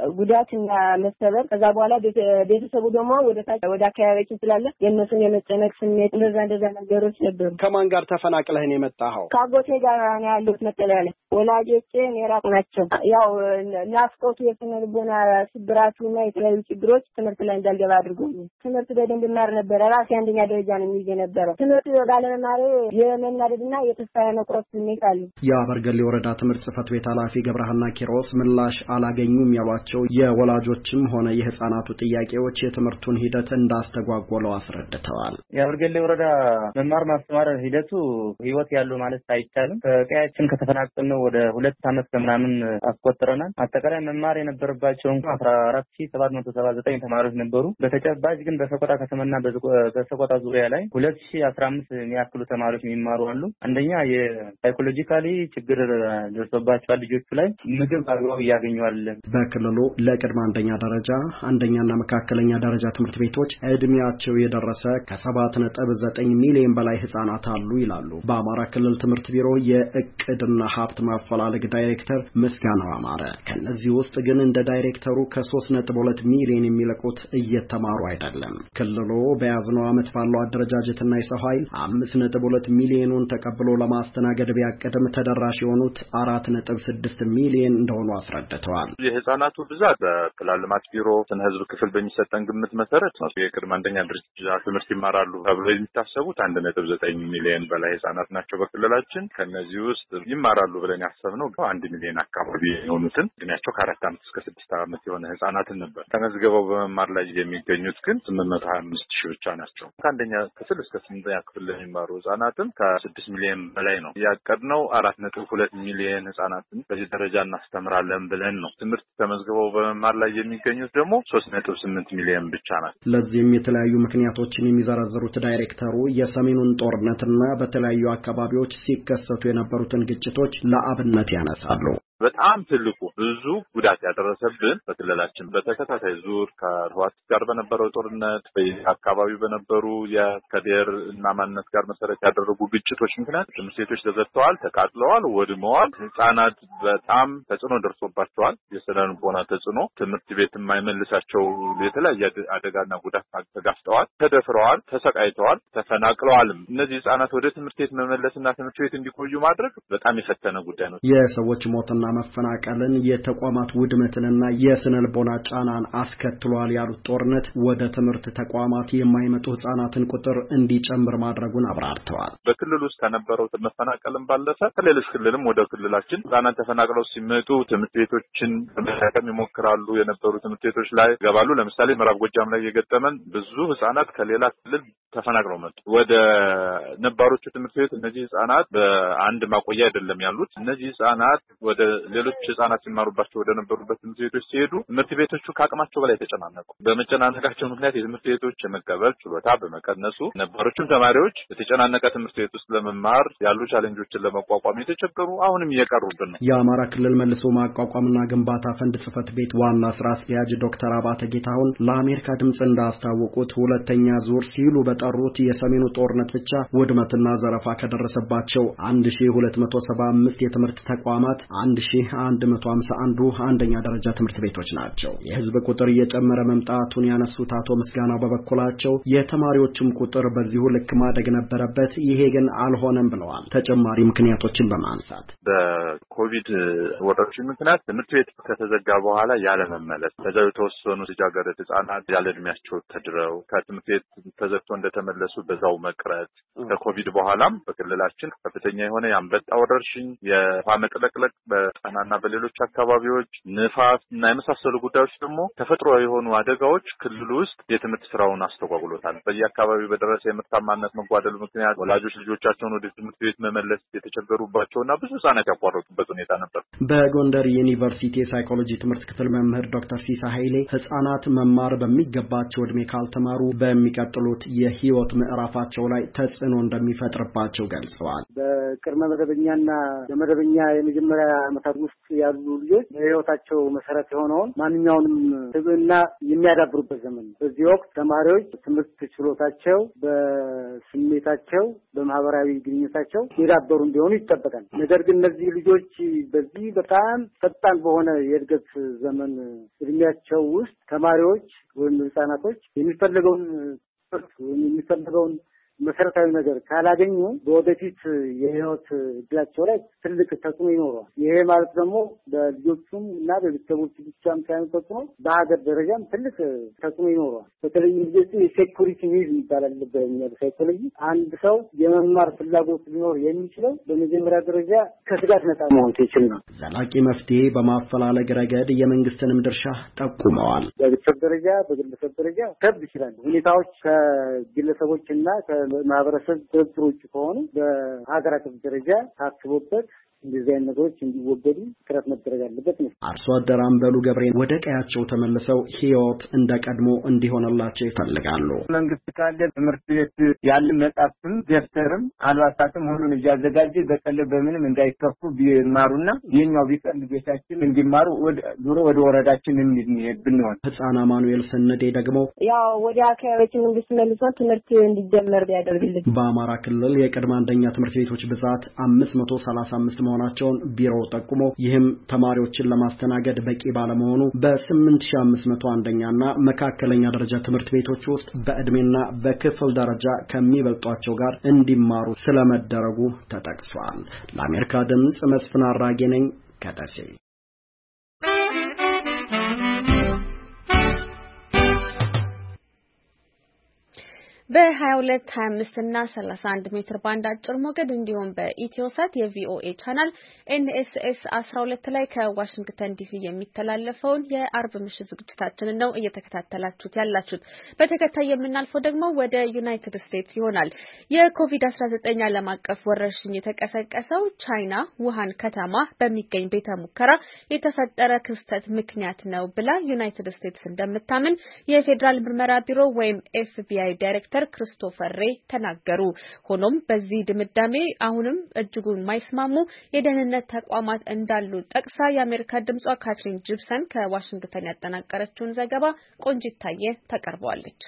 ጉዳትና መሰበር ከዛ በኋላ ቤተሰቡ ደግሞ ወደ ታች ወደ አካባቢያችን ስላለ የነሱን የመጨነቅ ስሜት እንደዛ እንደዛ ነገሮች ነበሩ። ከማን ጋር ተፈናቅለህ ነው የመጣኸው? ከአጎቴ ጋር ነው ያለሁት መጠለያ ላይ። ወላጆቼ የራቁ ናቸው። ያው ናፍቆቱ የስነልቦና ስብራቱና የተለያዩ ችግሮች ትምህርት ላይ እንዳልገባ አድርጎኛል። ትምህርት በደንብ ማር ነበር። ራሴ አንደኛ ደረጃ ነው የሚይዝ የነበረው። ትምህርት ባለመማሬ የመናደድና የተስፋ የመቁረጥ ስሜት አለ። የአበርገሌ ወረዳ ትምህርት ጽሕፈት ቤት ኃላፊ ገብረሃና ኪሮስ ምላሽ አላገኙም ያሏቸው የወላጆችም ሆነ የህፃናቱ ጥያቄዎች የትምህርቱን ሂደት እንዳስተጓጎለው አስረድተዋል። የአበርገሌ ወረዳ መማር ማስተማር ሂደቱ ህይወት ያለው ማለት አይቻልም። ከቀያችን ከተፈናቀልን ወደ ሁለት ዓመት ከምናምን አስቆጥረናል። አጠቃላይ መማር የነበረባቸው እንኳን አስራ አራት ሺህ ሰባት መቶ ሰባ ዘጠኝ ተማሪዎች ነበሩ። በተጨባጭ ግን በሰቆጣ ከተማና በሰቆጣ ዙሪያ ላይ ሁለት ሺህ አስራ አምስት የሚያክሉ ተማሪዎች የሚማሩ አሉ። አንደኛ የሳይኮሎጂካሊ ችግር ደርሶባቸዋል። ልጆቹ ላይ ምግብ አግባብ እያገኙ አይደለም። በክልሉ ለቅድመ አንደኛ ደረጃ አንደኛና መካከለኛ ደረጃ ትምህርት ቤቶች እድሜያቸው የደረሰ ከሰባት ነጥብ ዘጠኝ ሚሊዮን በላይ ህጻናት አሉ ይላሉ በአማራ ክልል ትምህርት ቢሮ የእቅድና ሀብት ማፈላለግ ዳይሬክተር ምስጋናው አማረ። ከነዚህ ውስጥ ግን እንደ ዳይሬክተሩ ከሶስት ነጥብ ሁለት ሚሊዮን የሚለቁት እየተማሩ አይደለም። ክልሉ በያዝነው ዓመት ባለው አደረጃጀትና የሰው ኃይል አምስት ነጥብ ሁለት ሚሊዮኑን ተቀብሎ ለማስተናገድ ቢያቀድም ተደራሽ የሆኑት አራት ነጥብ ስድስት ሚሊዮን እንደሆኑ አስረድተዋል። የህፃናቱ ብዛት በክልል ልማት ቢሮ ስነ ህዝብ ክፍል በሚሰጠን ግምት መሰረት ነው የቅድመ አንደኛ ደረጃ ትምህርት ይማራሉ ተብሎ የሚታሰቡት አንድ ነጥብ ዘጠኝ ሚሊዮን በላይ ህፃናት ናቸው በክልላችን። ከነዚህ ውስጥ ይማራሉ ብለን ያሰብነው አንድ ሚሊዮን አካባቢ የሆኑትን እድሜያቸው ከአራት ዓመት እስከ ስድስት ዓመት የሆነ ህፃናትን ነበር። ተመዝግበው በመማር ላይ የሚገኙት ግን ስምንት መቶ ሀያ አምስት ሺህ ብቻ ናቸው። ከአንደኛ ክፍል እስከ ስምንተኛ ክፍል ለሚማሩ ህፃናትም ከስድስት ሚሊዮን በላይ ነው። ያቀድነው አራት ነጥብ ሁለት ሚሊዮን ህፃናትን በዚህ ደረጃ እናስተምራለን ብለን ነው። ትምህርት ተመዝግበው በመማር ላይ የሚገኙት ደግሞ ሶስት ነጥብ ስምንት ሚሊዮን ብቻ ናቸው። ለዚህም የተለያዩ ምክንያቶችን የሚዘረዝሩት ዳይሬክተሩ የሰሜኑን ጦርነትና በተለያዩ አካባቢዎች ሲከሰቱ የነበሩትን ግጭቶች ለአብነት ያነሳሉ። በጣም ትልቁ ብዙ ጉዳት ያደረሰብን በክልላችን በተከታታይ ዙር ከህወሓት ጋር በነበረው ጦርነት በአካባቢው በነበሩ የከብሔር እና ማንነት ጋር መሰረት ያደረጉ ግጭቶች ምክንያት ትምህርት ቤቶች ተዘግተዋል፣ ተቃጥለዋል፣ ወድመዋል። ህጻናት በጣም ተጽዕኖ ደርሶባቸዋል። የስነ ልቦና ተጽዕኖ ትምህርት ቤት የማይመልሳቸው የተለያየ አደጋና ጉዳት ተጋፍጠዋል፣ ተደፍረዋል፣ ተሰቃይተዋል፣ ተፈናቅለዋል። እነዚህ ህጻናት ወደ ትምህርት ቤት መመለስና ትምህርት ቤት እንዲቆዩ ማድረግ በጣም የፈተነ ጉዳይ ነው። የሰዎች ሞትና መፈናቀልን የተቋማት ውድመትንና የስነ ልቦና ጫናን አስከትሏል ያሉት ጦርነት ወደ ትምህርት ተቋማት የማይመጡ ህጻናትን ቁጥር እንዲጨምር ማድረጉን አብራርተዋል። በክልል ውስጥ ከነበረው መፈናቀልን ባለፈ ከሌሎች ክልልም ወደ ክልላችን ህጻናት ተፈናቅለው ሲመጡ ትምህርት ቤቶችን ለመጠቀም ይሞክራሉ። የነበሩ ትምህርት ቤቶች ላይ ገባሉ። ለምሳሌ ምዕራብ ጎጃም ላይ የገጠመን ብዙ ህጻናት ከሌላ ክልል ተፈናቅለው መጡ ወደ ነባሮቹ ትምህርት ቤት። እነዚህ ህጻናት በአንድ ማቆያ አይደለም ያሉት። እነዚህ ህጻናት ወደ ሌሎች ህጻናት ሲማሩባቸው ወደ ነበሩበት ትምህርት ቤቶች ሲሄዱ ትምህርት ቤቶቹ ከአቅማቸው በላይ ተጨናነቁ። በመጨናነቃቸው ምክንያት የትምህርት ቤቶች የመቀበል ችሎታ በመቀነሱ ነባሮቹም ተማሪዎች የተጨናነቀ ትምህርት ቤት ውስጥ ለመማር ያሉ ቻሌንጆችን ለመቋቋም የተቸገሩ አሁንም እየቀሩብን ነው። የአማራ ክልል መልሶ ማቋቋምና ግንባታ ፈንድ ጽሕፈት ቤት ዋና ስራ አስኪያጅ ዶክተር አባተ ጌታሁን ለአሜሪካ ድምጽ እንዳስታወቁት ሁለተኛ ዙር ሲሉ በጠሩት የሰሜኑ ጦርነት ብቻ ውድመትና ዘረፋ ከደረሰባቸው አንድ ሺህ ሁለት መቶ ሰባ አምስት የትምህርት ተቋማት አንድ ሺህ አንድ መቶ ሃምሳ አንድ አንደኛ ደረጃ ትምህርት ቤቶች ናቸው። የህዝብ ቁጥር እየጨመረ መምጣቱን ያነሱት አቶ ምስጋናው በበኩላቸው የተማሪዎችም ቁጥር በዚሁ ልክ ማደግ ነበረበት፣ ይሄ ግን አልሆነም ብለዋል። ተጨማሪ ምክንያቶችን በማንሳት በኮቪድ ወረርሽኝ ምክንያት ትምህርት ቤት ከተዘጋ በኋላ ያለ መመለስ፣ ከዛው የተወሰኑ ልጃገረድ ህጻናት ያለ እድሜያቸው ተድረው ከትምህርት ቤት ተዘግቶ እንደተመለሱ በዛው መቅረት፣ ከኮቪድ በኋላም በክልላችን ከፍተኛ የሆነ የአንበጣ ወረርሽኝ፣ የውሃ መጥለቅለቅ በቀጠናና በሌሎች አካባቢዎች ንፋስ እና የመሳሰሉ ጉዳዮች ደግሞ ተፈጥሯዊ የሆኑ አደጋዎች ክልሉ ውስጥ የትምህርት ስራውን አስተጓጉሎታል። በየአካባቢው በደረሰ የምርታማነት መጓደል ምክንያት ወላጆች ልጆቻቸውን ወደ ትምህርት ቤት መመለስ የተቸገሩባቸውና ብዙ ህጻናት ያቋረጡበት ሁኔታ ነበር። በጎንደር ዩኒቨርሲቲ የሳይኮሎጂ ትምህርት ክፍል መምህር ዶክተር ሲሳ ኃይሌ ህጻናት መማር በሚገባቸው እድሜ ካልተማሩ በሚቀጥሉት የህይወት ምዕራፋቸው ላይ ተጽዕኖ እንደሚፈጥርባቸው ገልጸዋል። በቅድመ መደበኛና በመደበኛ የመጀመሪያ ዓመታት ውስጥ ያሉ ልጆች የህይወታቸው መሰረት የሆነውን ማንኛውንም ስብዕና የሚያዳብሩበት ዘመን ነው። በዚህ ወቅት ተማሪዎች ትምህርት ችሎታቸው በስሜታቸው በማህበራዊ ግንኙነታቸው የዳበሩ እንዲሆኑ ይጠበቃል። ነገር ግን እነዚህ ልጆች በዚህ በጣም ፈጣን በሆነ የእድገት ዘመን እድሜያቸው ውስጥ ተማሪዎች ወይም ህጻናቶች የሚፈልገውን ትምህርት ወይም የሚፈልገውን መሰረታዊ ነገር ካላገኙ በወደፊት የህይወት እድላቸው ላይ ትልቅ ተጽዕኖ ይኖረዋል። ይሄ ማለት ደግሞ በልጆቹም እና በቤተሰቦቹ ብቻም ሳይሆን ተጽዕኖ በሀገር ደረጃም ትልቅ ተጽዕኖ ይኖረዋል። በተለይ ልጆቹ የሴኩሪቲ ኒድ ይባላል በሳይኮሎጂ። አንድ ሰው የመማር ፍላጎት ሊኖር የሚችለው በመጀመሪያ ደረጃ ከስጋት ነፃ መሆን ሲችል ነው። ዘላቂ መፍትሄ በማፈላለግ ረገድ የመንግስትንም ድርሻ ጠቁመዋል። በቤተሰብ ደረጃ በግለሰብ ደረጃ ከብ ይችላል። ሁኔታዎች ከግለሰቦችና ማህበረሰብ ድርጅቶች ከሆኑ በሀገር አቀፍ ደረጃ ታስቦበት እንደዚህ አይነት ነገሮች እንዲወገዱ ጥረት መደረግ አለበት ነው። አርሶ አደር አንበሉ ገብሬ ወደ ቀያቸው ተመልሰው ህይወት እንደቀድሞ እንዲሆንላቸው ይፈልጋሉ። መንግስት ካለ ትምህርት ቤት ያለ መጻፍም ደብተርም አልባሳትም ሁሉን እያዘጋጀ በቀለ በምንም እንዳይከፉ ቢማሩና የኛው ቢቀል ቤታችን እንዲማሩ ወደ ዱሮ ወደ ወረዳችን እንድንሄድ ብንሆን። ህፃና ማኑኤል ሰነዴ ደግሞ ያው ወደ አካባቢያችን መንግስት መልሶ ትምህርት እንዲጀመር ያደርግልን። በአማራ ክልል የቅድመ አንደኛ ትምህርት ቤቶች ብዛት አምስት መቶ ሰላሳ አምስት መሆናቸውን ቢሮው ጠቁሞ ይህም ተማሪዎችን ለማስተናገድ በቂ ባለመሆኑ በስምንት ሺህ አምስት መቶ አንደኛና መካከለኛ ደረጃ ትምህርት ቤቶች ውስጥ በእድሜና በክፍል ደረጃ ከሚበልጧቸው ጋር እንዲማሩ ስለመደረጉ ተጠቅሷል። ለአሜሪካ ድምጽ መስፍን አራጌ ነኝ ከደሴ። በ22 25 እና ሰላሳ አንድ ሜትር ባንድ አጭር ሞገድ እንዲሁም በኢትዮሳት የቪኦኤ ቻናል ኤንኤስኤስ አስራ ሁለት ላይ ከዋሽንግተን ዲሲ የሚተላለፈውን የአርብ ምሽት ዝግጅታችንን ነው እየተከታተላችሁት ያላችሁት። በተከታይ የምናልፈው ደግሞ ወደ ዩናይትድ ስቴትስ ይሆናል። የኮቪድ አስራ ዘጠኝ ዓለም አቀፍ ወረርሽኝ የተቀሰቀሰው ቻይና ውሃን ከተማ በሚገኝ ቤተ ሙከራ የተፈጠረ ክስተት ምክንያት ነው ብላ ዩናይትድ ስቴትስ እንደምታምን የፌዴራል ምርመራ ቢሮ ወይም ኤፍቢአይ ዳይሬክተር ክሪስቶፈር ሬይ ተናገሩ። ሆኖም በዚህ ድምዳሜ አሁንም እጅጉን ማይስማሙ የደህንነት ተቋማት እንዳሉ ጠቅሳ የአሜሪካ ድምጿ ካትሪን ጂፕሰን ከዋሽንግተን ያጠናቀረችውን ዘገባ ቆንጂት ታየ ታቀርበዋለች።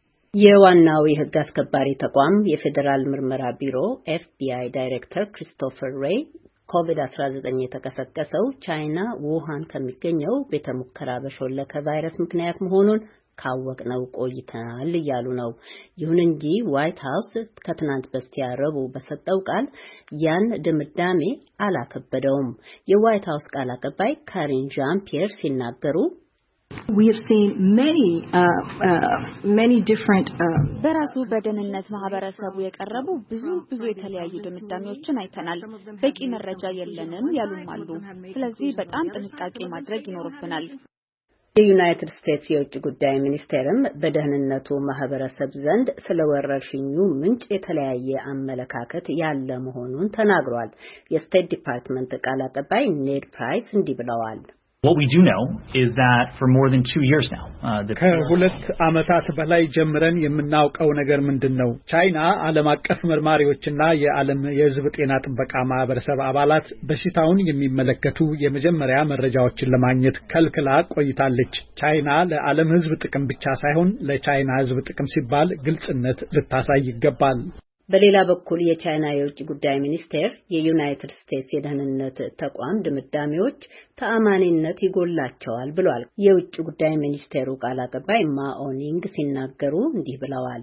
የዋናው የህግ አስከባሪ ተቋም የፌዴራል ምርመራ ቢሮ ኤፍቢአይ ዳይሬክተር ክሪስቶፈር ሬይ ኮቪድ አስራ ዘጠኝ የተቀሰቀሰው ቻይና ውሃን ከሚገኘው ቤተ ሙከራ በሾለከ ቫይረስ ምክንያት መሆኑን ካወቅነው ቆይተናል እያሉ ነው። ይሁን እንጂ ዋይት ሃውስ ከትናንት በስቲያ ረቡዕ በሰጠው ቃል ያን ድምዳሜ አላከበደውም። የዋይት ሃውስ ቃል አቀባይ ካሪን ዣን ፒየር ሲናገሩ We have seen many uh, uh, many different uh, በራሱ በደህንነት ማህበረሰቡ የቀረቡ ብዙ ብዙ የተለያዩ ድምዳሜዎችን አይተናል። በቂ መረጃ የለንም ያሉም አሉ። ስለዚህ በጣም ጥንቃቄ ማድረግ ይኖርብናል። የዩናይትድ ስቴትስ የውጭ ጉዳይ ሚኒስቴርም በደህንነቱ ማህበረሰብ ዘንድ ስለ ወረርሽኙ ምንጭ የተለያየ አመለካከት ያለ መሆኑን ተናግሯል። የስቴት ዲፓርትመንት ቃል አቀባይ ኔድ ፕራይስ እንዲህ ብለዋል። What we do know is that for more than two years now, uh, the ከሁለት ዓመታት በላይ ጀምረን የምናውቀው ነገር ምንድነው? ቻይና ዓለም አቀፍ መርማሪዎችና የዓለም የሕዝብ ጤና ጥበቃ ማህበረሰብ አባላት በሽታውን የሚመለከቱ የመጀመሪያ መረጃዎችን ለማግኘት ከልክላ ቆይታለች። ቻይና ለዓለም ሕዝብ ጥቅም ብቻ ሳይሆን ለቻይና ሕዝብ ጥቅም ሲባል ግልጽነት ልታሳይ ይገባል። በሌላ በኩል የቻይና የውጭ ጉዳይ ሚኒስቴር የዩናይትድ ስቴትስ የደህንነት ተቋም ድምዳሜዎች ተአማኒነት ይጎላቸዋል ብሏል። የውጭ ጉዳይ ሚኒስቴሩ ቃል አቀባይ ማኦኒንግ ሲናገሩ እንዲህ ብለዋል።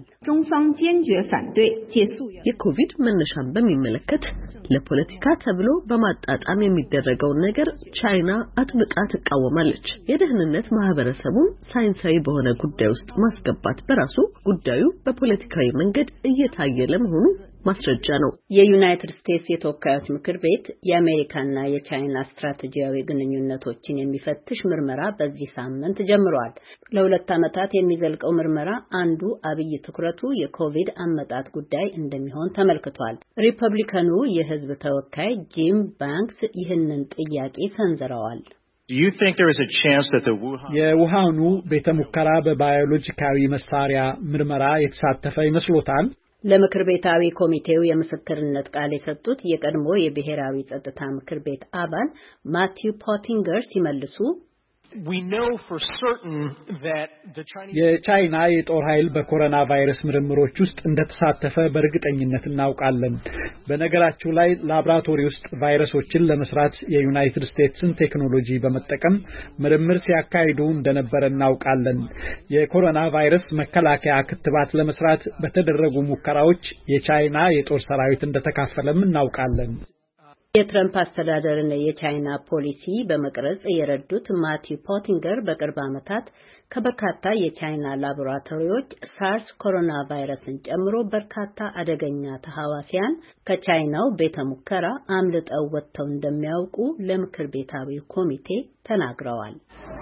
የኮቪድ መነሻን በሚመለከት ለፖለቲካ ተብሎ በማጣጣም የሚደረገውን ነገር ቻይና አጥብቃ ትቃወማለች። የደህንነት ማህበረሰቡን ሳይንሳዊ በሆነ ጉዳይ ውስጥ ማስገባት በራሱ ጉዳዩ በፖለቲካዊ መንገድ እየታየ ለመሆኑ ማስረጃ ነው። የዩናይትድ ስቴትስ የተወካዮች ምክር ቤት የአሜሪካና የቻይና ስትራቴጂያዊ ግንኙነቶችን የሚፈትሽ ምርመራ በዚህ ሳምንት ጀምሯል። ለሁለት ዓመታት የሚዘልቀው ምርመራ አንዱ አብይ ትኩረቱ የኮቪድ አመጣጥ ጉዳይ እንደሚሆን ተመልክቷል። ሪፐብሊካኑ የህዝብ ተወካይ ጂም ባንክስ ይህንን ጥያቄ ሰንዝረዋል። Do you think there is a chance that the Wuhan የውሃኑ ቤተ ሙከራ በባዮሎጂካዊ መሳሪያ ምርመራ የተሳተፈ ይመስሎታል? ለምክር ቤታዊ ኮሚቴው የምስክርነት ቃል የሰጡት የቀድሞ የብሔራዊ ጸጥታ ምክር ቤት አባል ማቲው ፖቲንገር ሲመልሱ We know for certain that the Chinese የቻይና የጦር ኃይል በኮሮና ቫይረስ ምርምሮች ውስጥ እንደተሳተፈ በእርግጠኝነት እናውቃለን። በነገራችሁ ላይ ላብራቶሪ ውስጥ ቫይረሶችን ለመስራት የዩናይትድ ስቴትስን ቴክኖሎጂ በመጠቀም ምርምር ሲያካሂዱ እንደነበረ እናውቃለን። የኮሮና ቫይረስ መከላከያ ክትባት ለመስራት በተደረጉ ሙከራዎች የቻይና የጦር ሰራዊት እንደተካፈለም እናውቃለን። የትራምፕ አስተዳደርና የቻይና ፖሊሲ በመቅረጽ የረዱት ማቲው ፖቲንገር በቅርብ ዓመታት ከበርካታ የቻይና ላቦራቶሪዎች ሳርስ ኮሮና ቫይረስን ጨምሮ በርካታ አደገኛ ተሐዋሲያን ከቻይናው ቤተ ሙከራ አምልጠው ወጥተው እንደሚያውቁ ለምክር ቤታዊ ኮሚቴ ተናግረዋል።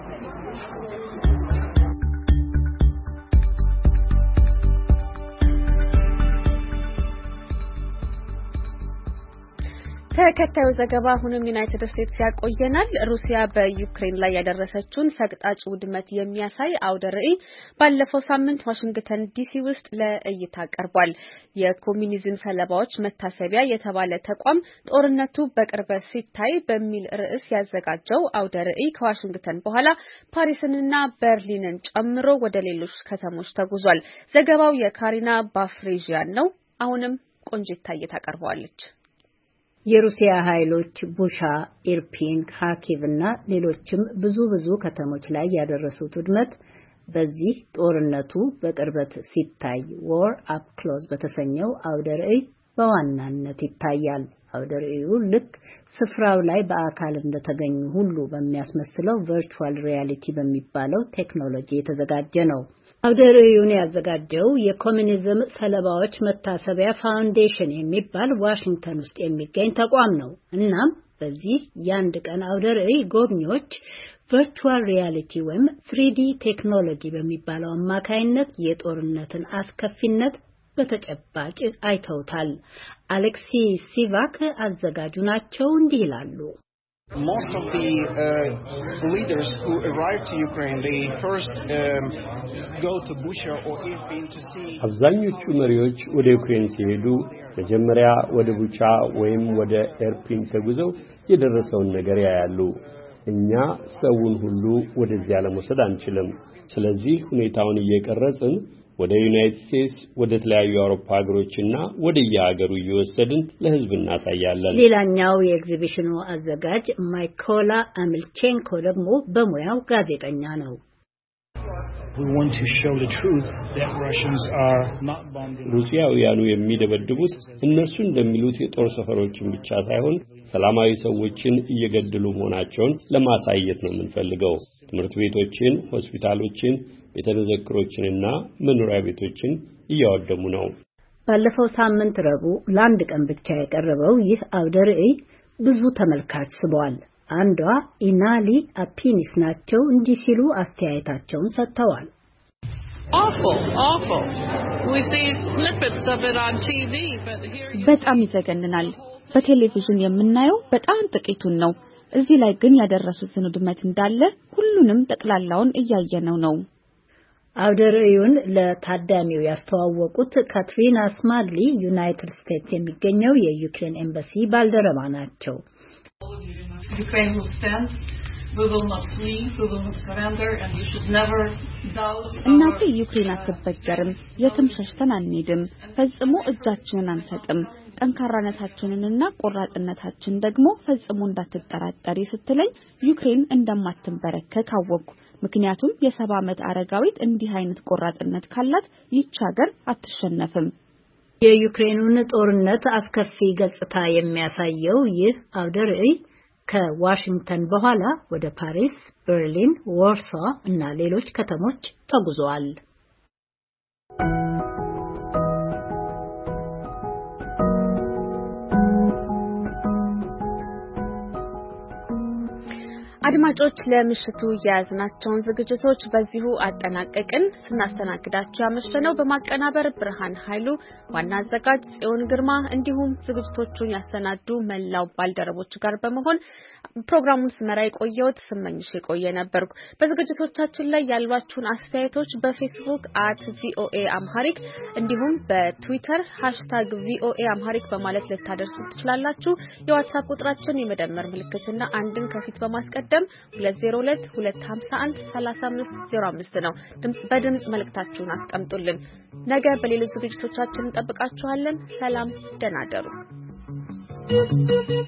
ተከታዩ ዘገባ አሁንም ዩናይትድ ስቴትስ ያቆየናል። ሩሲያ በዩክሬን ላይ ያደረሰችውን ሰቅጣጭ ውድመት የሚያሳይ አውደ ርዕይ ባለፈው ሳምንት ዋሽንግተን ዲሲ ውስጥ ለእይታ ቀርቧል። የኮሙኒዝም ሰለባዎች መታሰቢያ የተባለ ተቋም ጦርነቱ በቅርበት ሲታይ በሚል ርዕስ ያዘጋጀው አውደ ርዕይ ከዋሽንግተን በኋላ ፓሪስንና በርሊንን ጨምሮ ወደ ሌሎች ከተሞች ተጉዟል። ዘገባው የካሪና ባፍሬጂያን ነው። አሁንም ቆንጂት ታየ ታቀርበዋለች። የሩሲያ ኃይሎች ቡሻ፣ ኢርፒን፣ ካርኪቭ እና ሌሎችም ብዙ ብዙ ከተሞች ላይ ያደረሱት ውድመት በዚህ ጦርነቱ በቅርበት ሲታይ War Up Close በተሰኘው አውደ ርዕይ በዋናነት ይታያል። አውደ ርዕዩ ልክ ስፍራው ላይ በአካል እንደተገኙ ሁሉ በሚያስመስለው ቨርቹዋል ሪያሊቲ በሚባለው ቴክኖሎጂ የተዘጋጀ ነው። አውደ ርዕዩን ያዘጋጀው የኮሙኒዝም ሰለባዎች መታሰቢያ ፋውንዴሽን የሚባል ዋሽንግተን ውስጥ የሚገኝ ተቋም ነው። እናም በዚህ የአንድ ቀን አውደ ርዕይ ጎብኚዎች ቨርቹዋል ሪያሊቲ ወይም ትሪ ዲ ቴክኖሎጂ በሚባለው አማካይነት የጦርነትን አስከፊነት በተጨባጭ አይተውታል። አሌክሲ ሲቫክ አዘጋጁ ናቸው። እንዲህ ይላሉ። Most of the uh, leaders who arrive to Ukraine, they first um, go to Bucha or Irpin to see. አብዛኞቹ መሪዎች ወደ ዩክሬን ሲሄዱ መጀመሪያ ወደ ቡቻ ወይም ወደ ኤርፒን ተጉዘው የደረሰውን ነገር ያያሉ። እኛ ሰውን ሁሉ ወደዚያ ለመውሰድ አንችልም። ስለዚህ ሁኔታውን እየቀረጽን ወደ ዩናይትድ ስቴትስ ወደ ተለያዩ አውሮፓ ሀገሮችና ወደ የሀገሩ እየወሰድን ለህዝብ እናሳያለን። ሌላኛው የኤግዚቢሽኑ አዘጋጅ ማይኮላ አሚልቼንኮ ደግሞ በሙያው ጋዜጠኛ ነው። We want to show the truth that Russians are not bombing. ሩሲያውያኑ የሚደበድቡት እነሱ እንደሚሉት የጦር ሰፈሮችን ብቻ ሳይሆን ሰላማዊ ሰዎችን እየገደሉ መሆናቸውን ለማሳየት ነው የምንፈልገው። ትምህርት ቤቶችን፣ ሆስፒታሎችን፣ ቤተመዘክሮችንና መኖሪያ ቤቶችን እያወደሙ ነው። ባለፈው ሳምንት ረቡዕ ለአንድ ቀን ብቻ የቀረበው ይህ አውደ ርዕይ ብዙ ተመልካች ስቧል። አንዷ ኢናሊ አፒኒስ ናቸው። እንዲህ ሲሉ አስተያየታቸውን ሰጥተዋል። Awful, awful. We see snippets of it on T V, but here you በጣም ይዘገንናል። በቴሌቪዥን የምናየው በጣም ጥቂቱን ነው። እዚህ ላይ ግን ያደረሱትን ውድመት እንዳለ ሁሉንም ጠቅላላውን እያየነው ነው። አውደ ርዕዩን ለታዳሚው ያስተዋወቁት ካትሪና ስማድሊ ዩናይትድ ስቴትስ የሚገኘው የዩክሬን ኤምባሲ ባልደረባ ናቸው። Ukraine will stand. We will not flee. We will not surrender, and you should never doubt. እናቴ ዩክሬን አትበገርም፣ የትም ሸሽተን አንሄድም፣ ፈጽሞ እጃችንን አንሰጥም። ጠንካራነታችንንና ቆራጥነታችን ደግሞ ፈጽሞ እንዳትጠራጠሪ ስትለኝ ዩክሬን እንደማትንበረከክ አወቅኩ። ምክንያቱም የሰባ ዓመት አረጋዊት እንዲህ አይነት ቆራጥነት ካላት ይህች ሀገር አትሸነፍም። የዩክሬኑን ጦርነት አስከፊ ገጽታ የሚያሳየው ይህ አውደ ርዕይ ከዋሽንግተን በኋላ ወደ ፓሪስ፣ በርሊን፣ ዋርሳ እና ሌሎች ከተሞች ተጉዟል። አድማጮች ለምሽቱ ያዝናቸውን ዝግጅቶች በዚሁ አጠናቀቅን። ስናስተናግዳችሁ ያመሸነው በማቀናበር ብርሃን ኃይሉ፣ ዋና አዘጋጅ ጽዮን ግርማ እንዲሁም ዝግጅቶቹን ያሰናዱ መላው ባልደረቦች ጋር በመሆን ፕሮግራሙን ስመራ የቆየሁት ስመኝሽ የቆየ ነበርኩ። በዝግጅቶቻችን ላይ ያሏችሁን አስተያየቶች በፌስቡክ አት ቪኦኤ አምሃሪክ እንዲሁም በትዊተር ሃሽታግ ቪኦኤ አምሃሪክ በማለት ልታደርሱ ትችላላችሁ። የዋትስአፕ ቁጥራችን የመደመር ምልክትና አንድን ከፊት በማስቀደም ሁለት ዜሮ ሁለት ሁለት አምሳ አንድ ሰላሳ አምስት ዜሮ አምስት ነው። ድምጽ በድምጽ መልእክታችሁን አስቀምጡልን። ነገ በሌሎች ዝግጅቶቻችን እንጠብቃችኋለን። ሰላም፣ ደህና እደሩ።